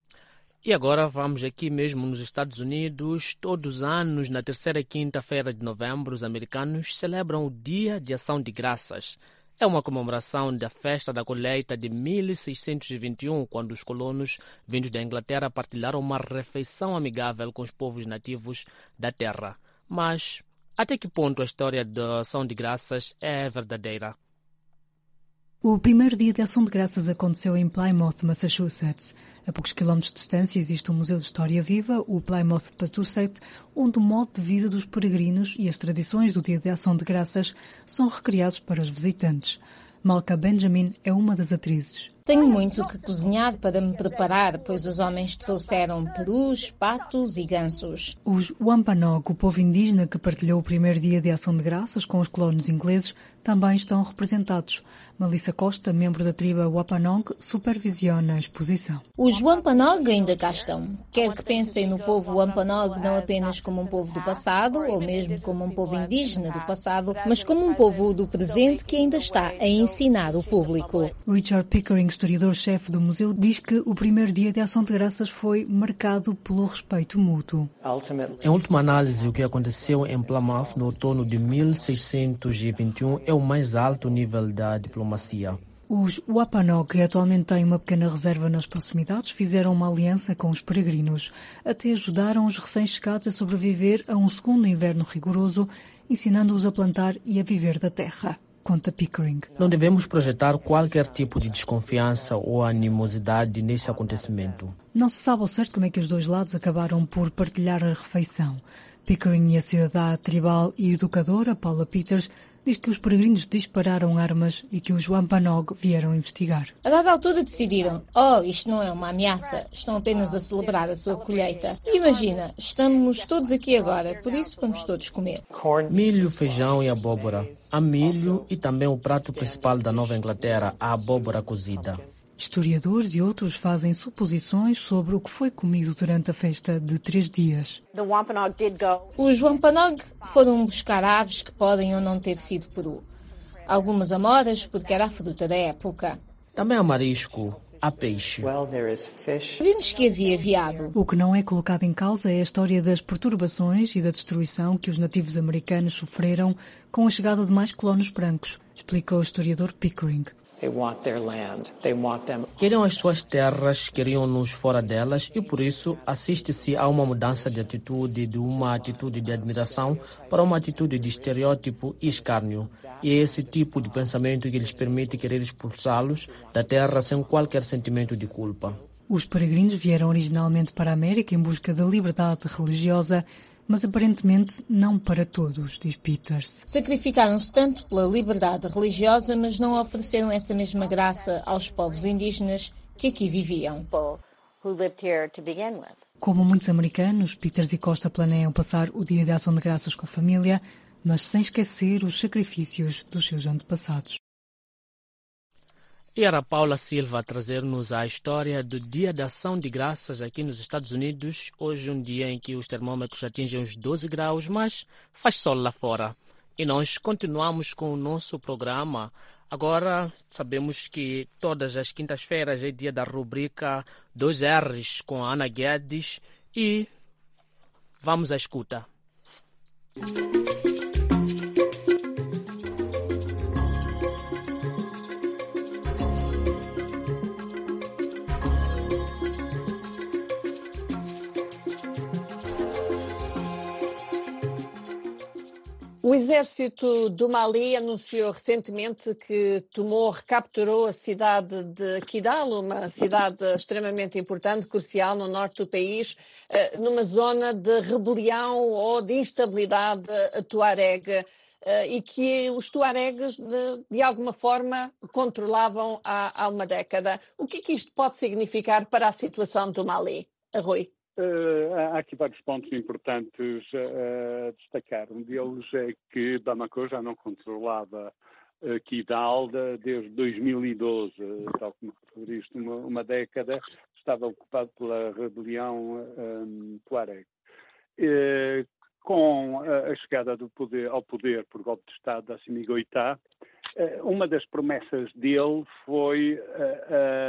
E agora vamos aqui mesmo nos Estados Unidos. Todos os anos, na terceira quinta-feira de novembro, os americanos celebram o Dia de Ação de Graças. É uma comemoração da festa da colheita de 1621, quando os colonos vindos da Inglaterra partilharam uma refeição amigável com os povos nativos da terra. Mas até que ponto a história da Ação de Graças é verdadeira? O primeiro dia de Ação de Graças aconteceu em Plymouth, Massachusetts. A poucos quilómetros de distância existe um Museu de História Viva, o Plymouth Tattoo Set, onde o modo de vida dos peregrinos e as tradições do Dia de Ação de Graças são recriados para os visitantes. Malka Benjamin é uma das atrizes. Tenho muito que cozinhar para me preparar, pois os homens trouxeram perus, patos e gansos. Os Wampanoag, o povo indígena que partilhou o primeiro dia de Ação de Graças com os colonos ingleses, também estão representados. Melissa Costa, membro da tribo Wampanoag, supervisiona a exposição. Os Wampanoag ainda cá estão. Quer que pensem no povo Wampanoag não apenas como um povo do passado, ou mesmo como um povo indígena do passado, mas como um povo do presente que ainda está a ensinar o público. Richard Pickering, historiador-chefe do museu, diz que o primeiro dia de Ação de Graças foi marcado pelo respeito mútuo. Em última análise, o que aconteceu em Plymouth no outono de 1621 é o mais alto nível da diplomacia. Os Wampanoag, que atualmente têm uma pequena reserva nas proximidades, fizeram uma aliança com os peregrinos. Até ajudaram os recém-chegados a sobreviver a um segundo inverno rigoroso, ensinando-os a plantar e a viver da terra. Conta Pickering. Não devemos projetar qualquer tipo de desconfiança ou animosidade nesse acontecimento. Não se sabe ao certo como é que os dois lados acabaram por partilhar a refeição. Pickering e a cidadã tribal e educadora Paula Peters diz que os peregrinos dispararam armas e que os Wampanoag vieram investigar. A dada altura decidiram, isto não é uma ameaça, estão apenas a celebrar a sua colheita. E imagina, estamos todos aqui agora, por isso vamos todos comer. Milho, feijão e abóbora. Há milho e também o prato principal da Nova Inglaterra, a abóbora cozida. Historiadores e outros fazem suposições sobre o que foi comido durante a festa de 3 dias. Os Wampanoag foram buscar aves que podem ou não ter sido peru. Algumas amoras, porque era a fruta da época. Também há marisco, há peixe. Vimos que havia veado. O que não é colocado em causa é a história das perturbações e da destruição que os nativos americanos sofreram com a chegada de mais colonos brancos, explica o historiador Pickering. Queriam as suas terras, queriam-nos fora delas e por isso assiste-se a uma mudança de atitude, de uma atitude de admiração para uma atitude de estereótipo e escárnio. E é esse tipo de pensamento que lhes permite querer expulsá-los da terra sem qualquer sentimento de culpa. Os peregrinos vieram originalmente para a América em busca da liberdade religiosa, mas aparentemente não para todos, diz Peters. Sacrificaram-se tanto pela liberdade religiosa, mas não ofereceram essa mesma graça aos povos indígenas que aqui viviam. Como muitos americanos, Peters e Costa planeiam passar o Dia de Ação de Graças com a família, mas sem esquecer os sacrifícios dos seus antepassados. E era Paula Silva a trazer-nos a história do Dia de Ação de Graças aqui nos Estados Unidos. Hoje um dia em que os termômetros atingem os 12 graus, mas faz sol lá fora. E nós continuamos com o nosso programa. Agora sabemos que todas as quintas-feiras é dia da rubrica 2Rs com a Ana Guedes e vamos à escuta. O exército do Mali anunciou recentemente que recapturou a cidade de Kidal, uma cidade extremamente importante, crucial no norte do país, numa zona de rebelião ou de instabilidade tuareg, e que os tuaregs de alguma forma controlavam há uma década. O que isto pode significar para a situação do Mali, Rui? Há aqui vários pontos importantes a destacar. Um deles é que Bamako já não controlava Kidal desde 2012, tal como referiste, uma década, estava ocupado pela rebelião Tuareg. Com a chegada ao poder por golpe de Estado de Assimi Goïta, uma das promessas dele foi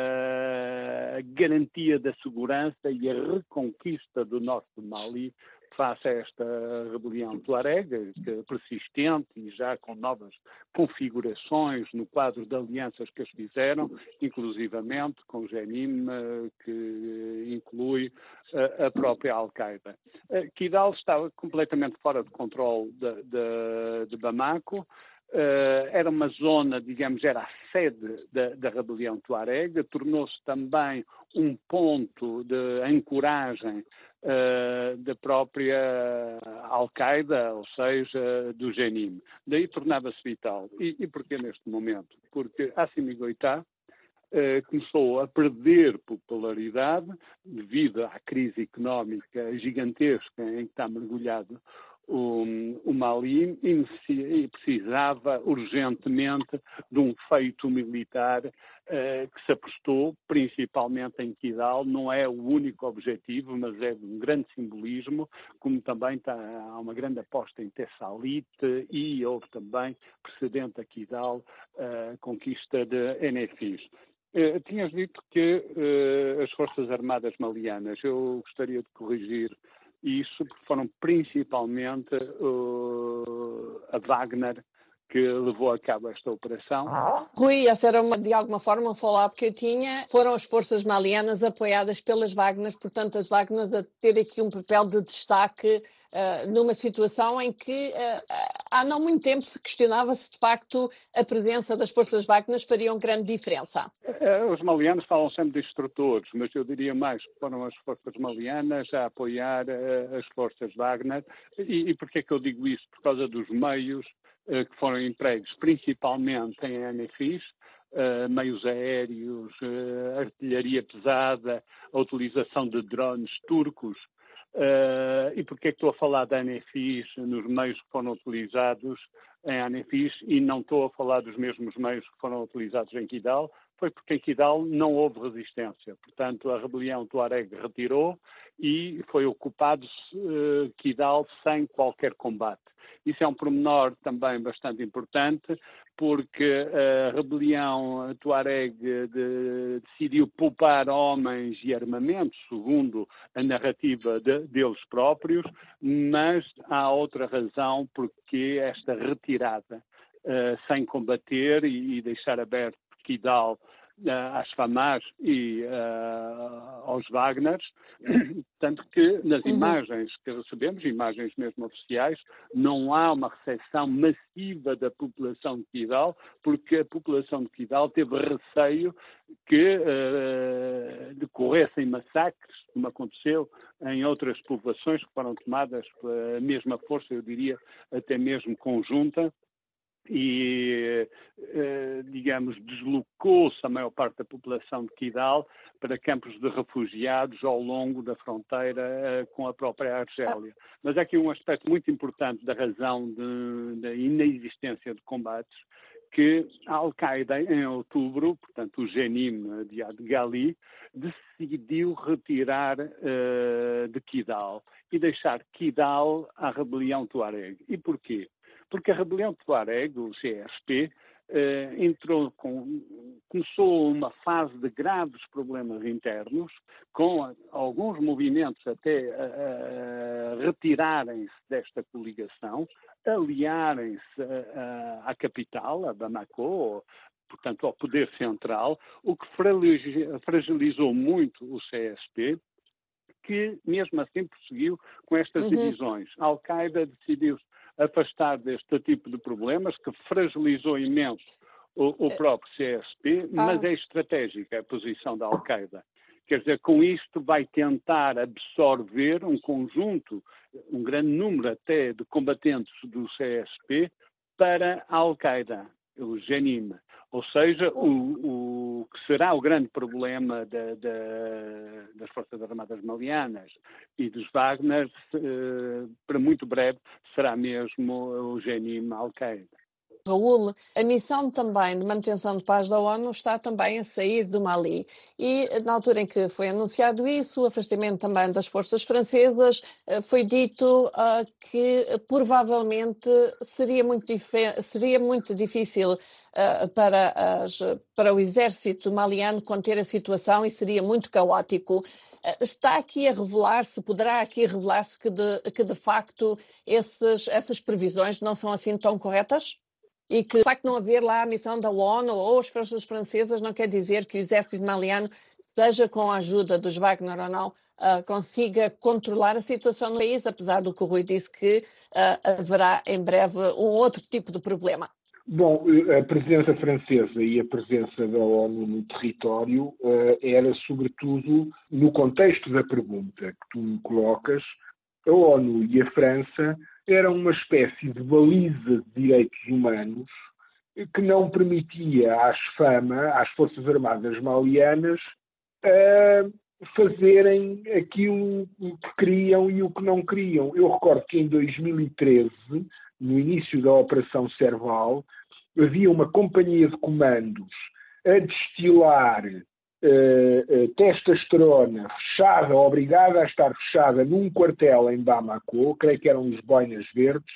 a garantia da segurança e a reconquista do norte do Mali face a esta rebelião tuareg, persistente e já com novas configurações no quadro de alianças que as fizeram, inclusivamente com o Jenim, que inclui a própria Al-Qaeda. Kidal estava completamente fora de controle de Bamako. Era uma zona, digamos, era a sede da rebelião tuareg, tornou-se também um ponto de ancoragem da própria Al-Qaeda, ou seja, do Jenim. Daí tornava-se vital. E porquê neste momento? Porque Assimi Goïta começou a perder popularidade devido à crise económica gigantesca em que está mergulhado o Mali e precisava urgentemente de um feito militar que se apostou principalmente em Kidal. Não é o único objetivo, mas é de um grande simbolismo, como também há uma grande aposta em Tessalite e houve também precedente a Kidal a conquista de Enefis. Tinhas dito que as Forças Armadas malianas, eu gostaria de corrigir isso, porque foram principalmente a Wagner que levou a cabo esta operação. Rui, essa era de alguma forma um follow-up que eu tinha. Foram as forças malianas apoiadas pelas Wagner, portanto as Wagner a ter aqui um papel de destaque numa situação em que há não muito tempo se questionava se de facto a presença das forças Wagner faria uma grande diferença. Os malianos falam sempre de instrutores, mas eu diria mais que foram as forças malianas a apoiar as forças Wagner. E porquê é que eu digo isso? Por causa dos meios que foram empregos, principalmente em Enefis, meios aéreos, artilharia pesada, a utilização de drones turcos. E porquê é que estou a falar da Enefis nos meios que foram utilizados em Enefis e não estou a falar dos mesmos meios que foram utilizados em Kidal? Foi porque em Kidal não houve resistência. Portanto, a rebelião tuareg retirou e foi ocupado Kidal sem qualquer combate. Isso é um pormenor também bastante importante, porque a rebelião tuareg decidiu poupar homens e armamentos, segundo a narrativa deles próprios, mas há outra razão porque esta retirada sem combater e deixar aberto Kidal às FAMAs e aos Wagners, tanto que nas imagens que recebemos, imagens mesmo oficiais, não há uma recepção massiva da população de Kidal, porque a população de Kidal teve receio que decorressem massacres, como aconteceu em outras povoações que foram tomadas pela mesma força, eu diria até mesmo conjunta, e, digamos, deslocou-se a maior parte da população de Kidal para campos de refugiados ao longo da fronteira com a própria Argélia. Mas há aqui um aspecto muito importante da razão da inexistência de combates, que a Al-Qaeda, em outubro, portanto o Jenim de Ghali, decidiu retirar de Kidal e deixar Kidal à rebelião tuareg. E porquê? Porque a rebelião tuareg, o CSP, começou uma fase de graves problemas internos, com alguns movimentos até retirarem-se desta coligação, aliarem-se à capital, a Bamako, portanto ao poder central, o que fragilizou muito o CSP, que mesmo assim prosseguiu com estas divisões. A Al-Qaeda decidiu afastar deste tipo de problemas, que fragilizou imenso o próprio CSP, mas é estratégica a posição da Al-Qaeda. Quer dizer, com isto vai tentar absorver um conjunto, um grande número até de combatentes do CSP para a Al-Qaeda, o Jenim. Ou seja, o que será o grande problema das Forças Armadas Malianas e dos Wagner, para muito breve, será mesmo o Jenim Al-Qaeda. Raul, a missão também de manutenção de paz da ONU está também a sair do Mali e na altura em que foi anunciado isso, o afastamento também das forças francesas, foi dito que provavelmente seria muito difícil para o exército maliano conter a situação e seria muito caótico. Está aqui a revelar-se, poderá aqui revelar-se que de facto essas previsões não são assim tão corretas? E que o facto de não haver lá a missão da ONU ou as forças francesas não quer dizer que o exército maliano, seja com a ajuda dos Wagner ou não, consiga controlar a situação no país, apesar do que o Rui disse que haverá em breve um outro tipo de problema. Bom, a presença francesa e a presença da ONU no território era sobretudo no contexto da pergunta que tu me colocas. A ONU e a França eram uma espécie de baliza de direitos humanos que não permitia às Forças Armadas malianas fazerem aquilo que queriam e o que não queriam. Eu recordo que em 2013, no início da Operação Serval, havia uma companhia de comandos a destilar testosterona fechada, obrigada a estar fechada num quartel em Bamako, creio que eram os Boinas Verdes,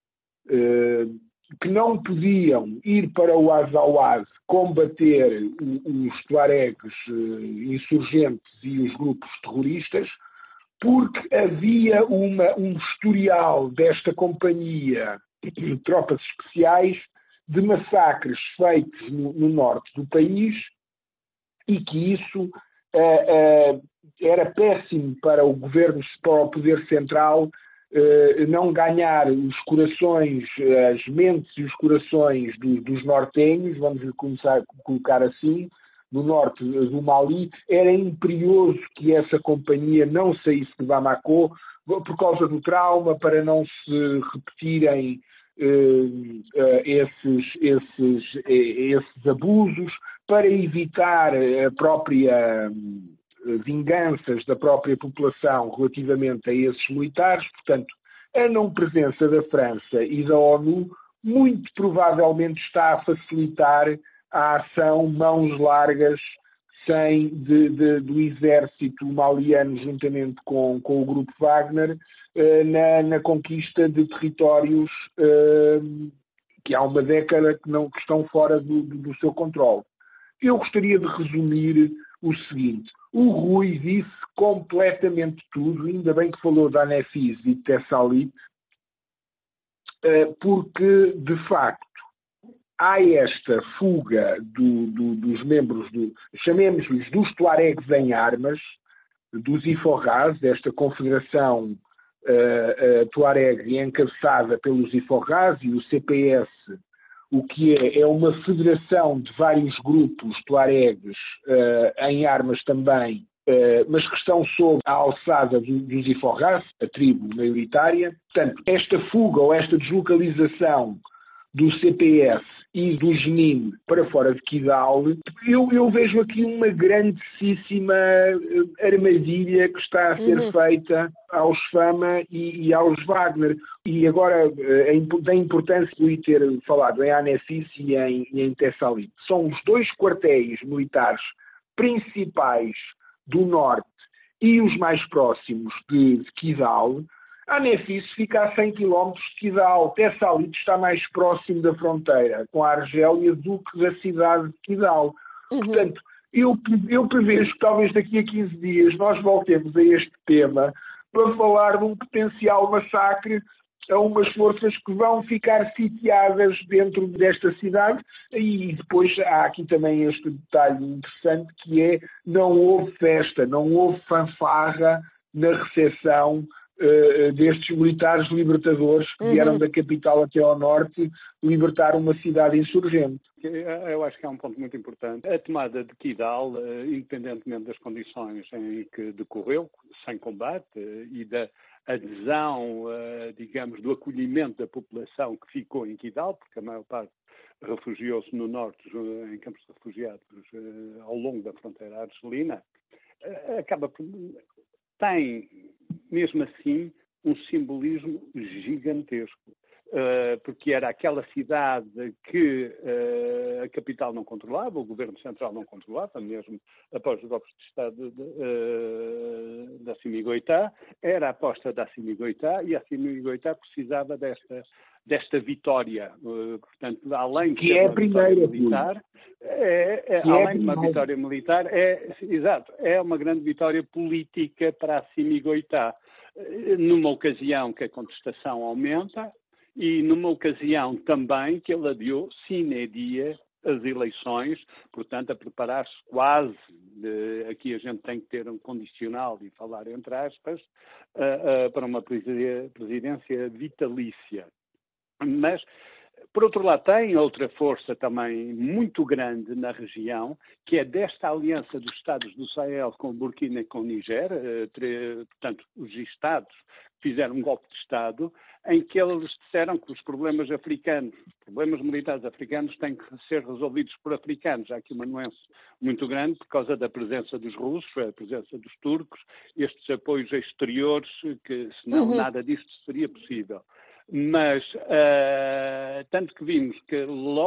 que não podiam ir para o Azawad combater os tuaregs insurgentes e os grupos terroristas, porque havia um historial desta companhia de tropas especiais de massacres feitos no norte do país e que isso era péssimo para o governo, para o poder central, não ganhar os corações, as mentes e os corações dos nortenhos, vamos começar a colocar assim, no norte do Mali. Era imperioso que essa companhia não saísse de Bamako por causa do trauma, para não se repetirem esses abusos, para evitar a própria vinganças da própria população relativamente a esses militares. Portanto, a não presença da França e da ONU muito provavelmente está a facilitar a ação mãos largas do exército maliano juntamente com o grupo Wagner na conquista de territórios que há uma década que estão fora do seu controle. Eu gostaria de resumir o seguinte: o Rui disse completamente tudo, ainda bem que falou da Anefis e de Tessalit, porque, de facto, há esta fuga dos membros, chamemos-lhes dos tuaregs em armas, dos Iforraz, desta confederação tuareg encabeçada pelos Iforraz, e o CPS, o que é uma federação de vários grupos tuaregs em armas também, mas que estão sob a alçada dos Iforraz, a tribo maioritária. Portanto, esta fuga ou esta deslocalização do CPS e do Jenin para fora de Kidal, eu vejo aqui uma grandíssima armadilha que está a ser feita aos Fama e aos Wagner. E agora, da importância de ter falado em Anefis e em Tessalit. São os dois quartéis militares principais do norte e os mais próximos de Kidal. Anefis fica a 100 km de Kidal. Tessalit está mais próximo da fronteira com a Argélia do que da cidade de Kidal. Portanto, eu prevejo que talvez daqui a 15 dias nós voltemos a este tema para falar de um potencial massacre a umas forças que vão ficar sitiadas dentro desta cidade. E depois há aqui também este detalhe interessante, que é: não houve festa, não houve fanfarra na recepção destes militares libertadores que vieram da capital até ao norte libertar uma cidade insurgente. Eu acho que é um ponto muito importante. A tomada de Kidal, independentemente das condições em que decorreu, sem combate, e da adesão, digamos, do acolhimento da população que ficou em Kidal, porque a maior parte refugiou-se no norte, em campos de refugiados, ao longo da fronteira argelina, tem, mesmo assim, um simbolismo gigantesco. porque era aquela cidade que a capital não controlava, o governo central não controlava, mesmo após os golpes de Estado da Assimi Goïta, era a aposta da Assimi Goïta e a Assimi Goïta precisava desta vitória. Portanto, além de uma vitória militar, além de uma vitória militar, é uma grande vitória política para a Assimi Goïta, numa ocasião que a contestação aumenta e numa ocasião também que ele adiou sine die as eleições, portanto, a preparar-se quase, aqui a gente tem que ter um condicional e falar entre aspas, para uma presidência vitalícia. Mas, por outro lado, tem outra força também muito grande na região, que é desta aliança dos Estados do Sahel com Burkina e com o Níger, portanto, os Estados fizeram um golpe de Estado, em que eles disseram que os problemas militares africanos têm que ser resolvidos por africanos. Há aqui uma nuance muito grande por causa da presença dos russos, a presença dos turcos, estes apoios exteriores, que senão nada disto seria possível. Mas, tanto que vimos que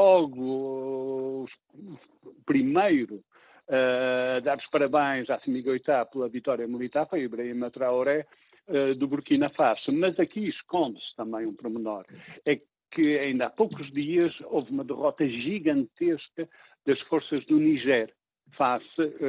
logo primeiro a dar os parabéns à Assimi Goïta pela vitória militar foi Ibrahima Traoré, do Burkina Faso. Mas aqui esconde-se também um pormenor. É que ainda há poucos dias houve uma derrota gigantesca das forças do Níger face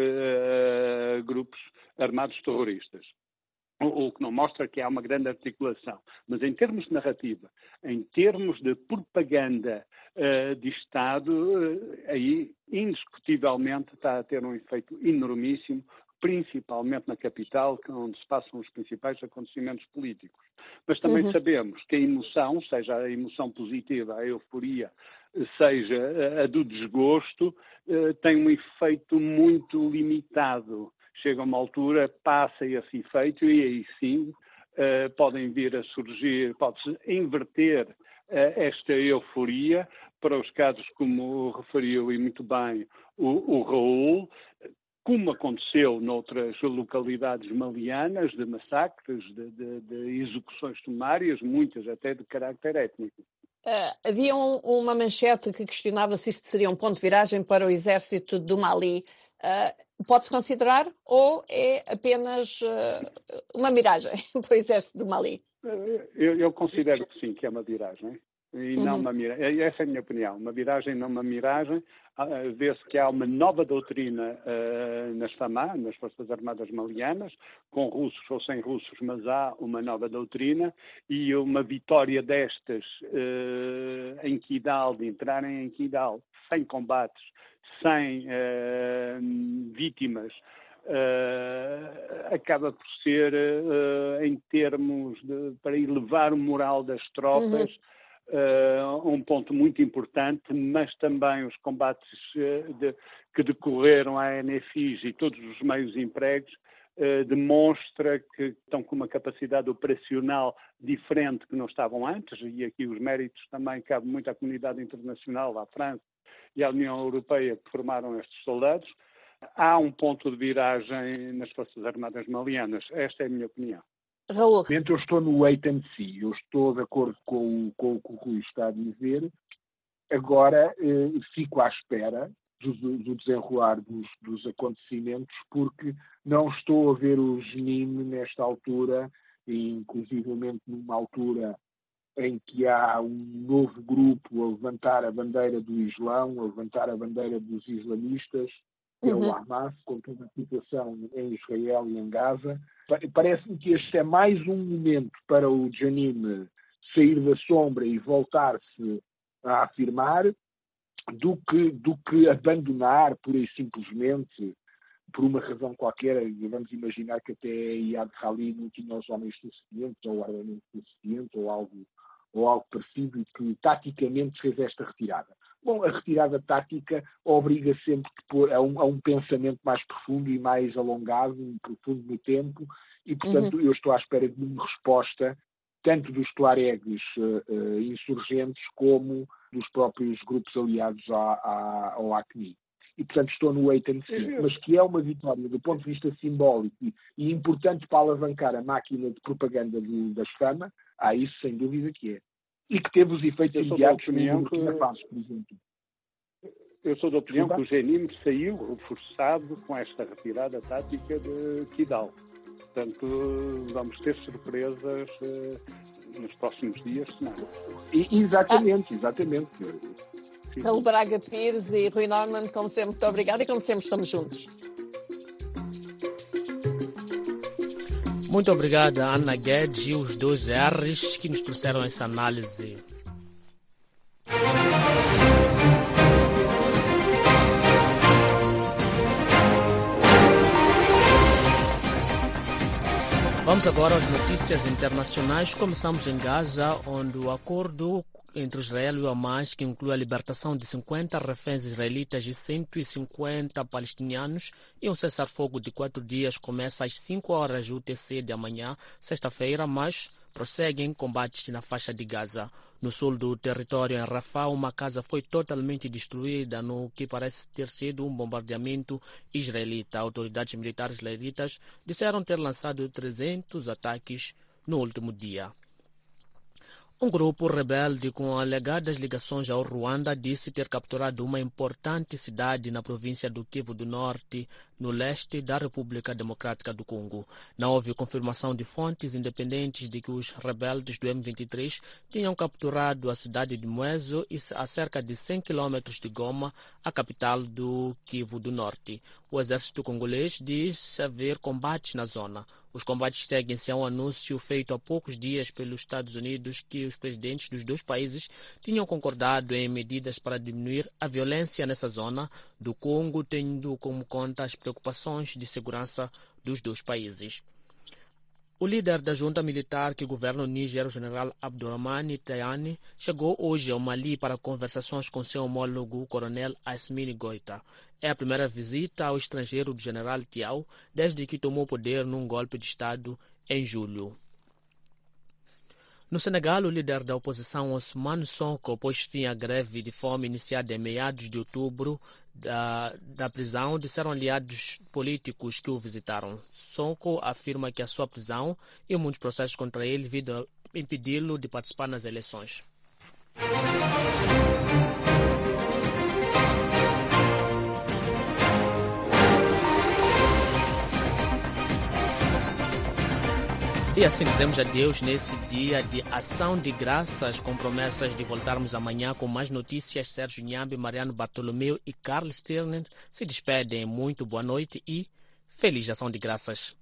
a grupos armados terroristas. O que não mostra que há uma grande articulação. Mas em termos de narrativa, em termos de propaganda de Estado, aí indiscutivelmente está a ter um efeito enormíssimo, principalmente na capital, onde se passam os principais acontecimentos políticos. Mas também sabemos que a emoção, seja a emoção positiva, a euforia, seja a do desgosto, tem um efeito muito limitado. Chega a uma altura, passa esse efeito e aí sim podem vir a surgir, pode-se inverter esta euforia para os casos como referiu e muito bem o Raul, como aconteceu noutras localidades malianas, de massacres, de execuções sumárias, muitas até de carácter étnico. Havia uma manchete que questionava se isto seria um ponto de viragem para o exército do Mali. Pode-se considerar ou é apenas uma miragem para o exército do Mali? Eu considero que sim, que é uma viragem. E não uma miragem. Essa é a minha opinião. Uma viragem, não uma miragem. Vê-se que há uma nova doutrina nas FAMA, nas Forças Armadas Malianas, com russos ou sem russos, mas há uma nova doutrina e uma vitória destas em Kidal, de entrarem em Kidal, sem combates, sem vítimas, acaba por ser, em termos para elevar o moral das tropas, um ponto muito importante, mas também os combates que decorreram à NFIs e todos os meios empregos demonstra que estão com uma capacidade operacional diferente que não estavam antes, e aqui os méritos também cabem muito à comunidade internacional, à França e à União Europeia que formaram estes soldados. Há um ponto de viragem nas Forças Armadas Malianas. Esta é a minha opinião. Raul. Eu estou no wait and see. Eu estou de acordo com o que o Rui está a dizer. Agora fico à espera do desenrolar dos acontecimentos, porque não estou a ver o Jenin nesta altura, e inclusivamente numa altura em que há um novo grupo a levantar a bandeira do Islão, a levantar a bandeira dos islamistas, que é o Hamas, com toda a situação em Israel e em Gaza. Parece-me que este é mais um momento para o Jenin sair da sombra e voltar-se a afirmar do que abandonar pura e simplesmente por uma razão qualquer. Vamos imaginar que até Iyad Khali não tinha os homens suficientes ou o armamento suficiente ou algo parecido, e que taticamente fez esta retirada. Bom, a retirada tática obriga sempre a um pensamento mais profundo e mais alongado, profundo no tempo, e, portanto, eu estou à espera de uma resposta tanto dos tuaregues insurgentes como dos próprios grupos aliados ao ACNI. E, portanto, estou no wait and see, mas que é uma vitória do ponto de vista simbólico e importante para alavancar a máquina de propaganda das FAMA, isso sem dúvida que é. e que teve os efeitos imediatos no Burkina Faso, por exemplo. Eu sou da opinião que o GNIM saiu reforçado com esta retirada tática de Kidal. Portanto, vamos ter surpresas nos próximos dias, semana. Exatamente. Paulo Braga Pires e Rui Norman, como sempre, muito obrigada e como sempre estamos juntos. Muito obrigada, Ana Guedes e os dois R's que nos trouxeram essa análise. Vamos agora às notícias internacionais. Começamos em Gaza, onde o acordo entre Israel e o Hamas, que inclui a libertação de 50 reféns israelitas e 150 palestinianos e um cessar-fogo de 4 dias, começa às 5 horas UTC de amanhã, sexta-feira, mas prosseguem combates na faixa de Gaza. No sul do território, em Rafah, uma casa foi totalmente destruída no que parece ter sido um bombardeamento israelita. Autoridades militares israelitas disseram ter lançado 300 ataques no último dia. Um grupo rebelde com alegadas ligações ao Ruanda disse ter capturado uma importante cidade na província do Kivu do Norte, no leste da República Democrática do Congo. Não houve confirmação de fontes independentes de que os rebeldes do M23 tinham capturado a cidade de Mweso, a cerca de 100 quilômetros de Goma, a capital do Kivu do Norte. O exército congolês diz haver combates na zona. Os combates seguem-se a um anúncio feito há poucos dias pelos Estados Unidos que os presidentes dos dois países tinham concordado em medidas para diminuir a violência nessa zona do Congo, tendo como conta as preocupações de segurança dos dois países. O líder da junta militar que governa o Níger, o general Abdourahmane Tiani, chegou hoje ao Mali para conversações com seu homólogo, o coronel Assimi Goïta. É a primeira visita ao estrangeiro do general Tiao desde que tomou poder num golpe de Estado em julho. No Senegal, o líder da oposição, Ousmane Sonko, pôs fim à greve de fome iniciada em meados de outubro da prisão, disseram aliados políticos que o visitaram. Sonko afirma que a sua prisão e muitos processos contra ele visam impedi-lo de participar nas eleições. E assim dizemos adeus nesse dia de ação de graças, com promessas de voltarmos amanhã com mais notícias. Sérgio Nhambi, Mariano Bartolomeu e Carl Stirner se despedem. Muito boa noite e feliz ação de graças.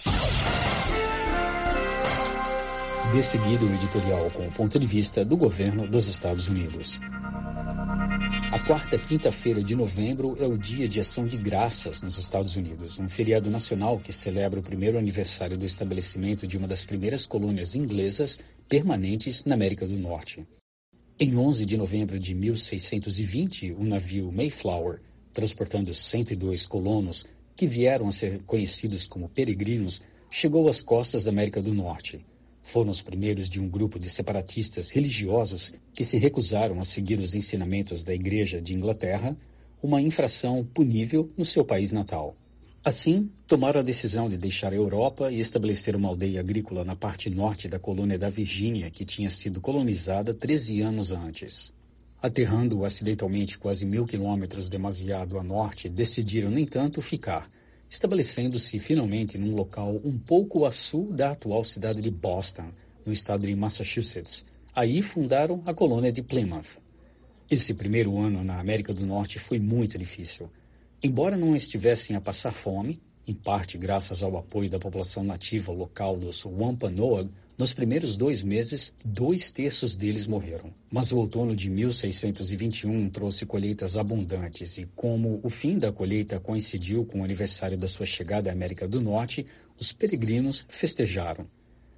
De seguida, o editorial com o ponto de vista do governo dos Estados Unidos. A quarta quinta-feira de novembro é o dia de ação de graças nos Estados Unidos, um feriado nacional que celebra o primeiro aniversário do estabelecimento de uma das primeiras colônias inglesas permanentes na América do Norte. Em 11 de novembro de 1620, o navio Mayflower, transportando 102 colonos que vieram a ser conhecidos como peregrinos, chegou às costas da América do Norte. Foram os primeiros de um grupo de separatistas religiosos que se recusaram a seguir os ensinamentos da Igreja de Inglaterra, uma infração punível no seu país natal. Assim, tomaram a decisão de deixar a Europa e estabelecer uma aldeia agrícola na parte norte da colônia da Virgínia, que tinha sido colonizada 13 anos antes. Aterrando acidentalmente quase 1.000 quilômetros demasiado a norte, decidiram, no entanto, ficar, estabelecendo-se finalmente num local um pouco a sul da atual cidade de Boston, no estado de Massachusetts. Aí fundaram a colônia de Plymouth. Esse primeiro ano na América do Norte foi muito difícil. Embora não estivessem a passar fome, em parte graças ao apoio da população nativa local dos Wampanoag, nos primeiros 2 meses, 2/3 deles morreram. Mas o outono de 1621 trouxe colheitas abundantes e, como o fim da colheita coincidiu com o aniversário da sua chegada à América do Norte, os peregrinos festejaram.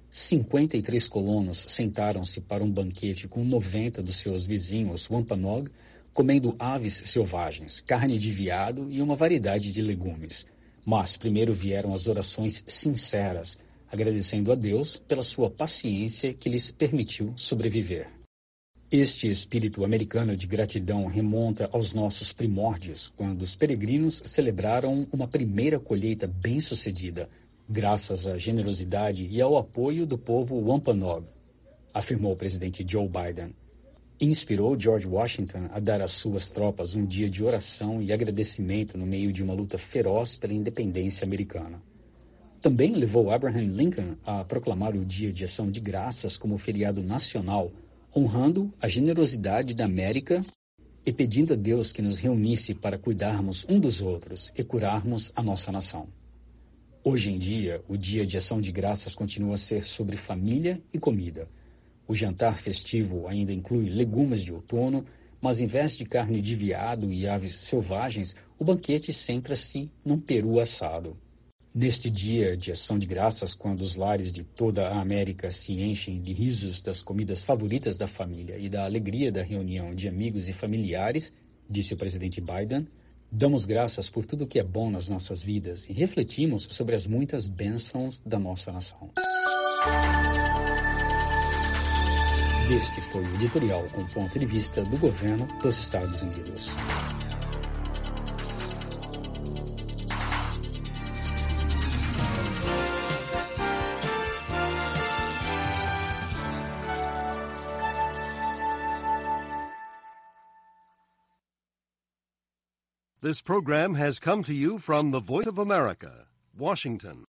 53 colonos sentaram-se para um banquete com 90 dos seus vizinhos Wampanoag, comendo aves selvagens, carne de veado e uma variedade de legumes. Mas primeiro vieram as orações sinceras, agradecendo a Deus pela sua paciência que lhes permitiu sobreviver. Este espírito americano de gratidão remonta aos nossos primórdios, quando os peregrinos celebraram uma primeira colheita bem-sucedida, graças à generosidade e ao apoio do povo Wampanoag. afirmou o presidente Joe Biden. Inspirou George Washington a dar às suas tropas um dia de oração e agradecimento no meio de uma luta feroz pela independência americana. Também levou Abraham Lincoln a proclamar o Dia de Ação de Graças como feriado nacional, honrando a generosidade da América e pedindo a Deus que nos reunisse para cuidarmos um dos outros e curarmos a nossa nação. Hoje em dia, o Dia de Ação de Graças continua a ser sobre família e comida. O jantar festivo ainda inclui legumes de outono, mas em vez de carne de veado e aves selvagens, o banquete centra-se num peru assado. Neste Dia de Ação de Graças, quando os lares de toda a América se enchem de risos das comidas favoritas da família e da alegria da reunião de amigos e familiares, disse o presidente Biden, damos graças por tudo que é bom nas nossas vidas e refletimos sobre as muitas bênçãos da nossa nação. Este foi o editorial com o ponto de vista do governo dos Estados Unidos. This program has come to you from the Voice of America, Washington.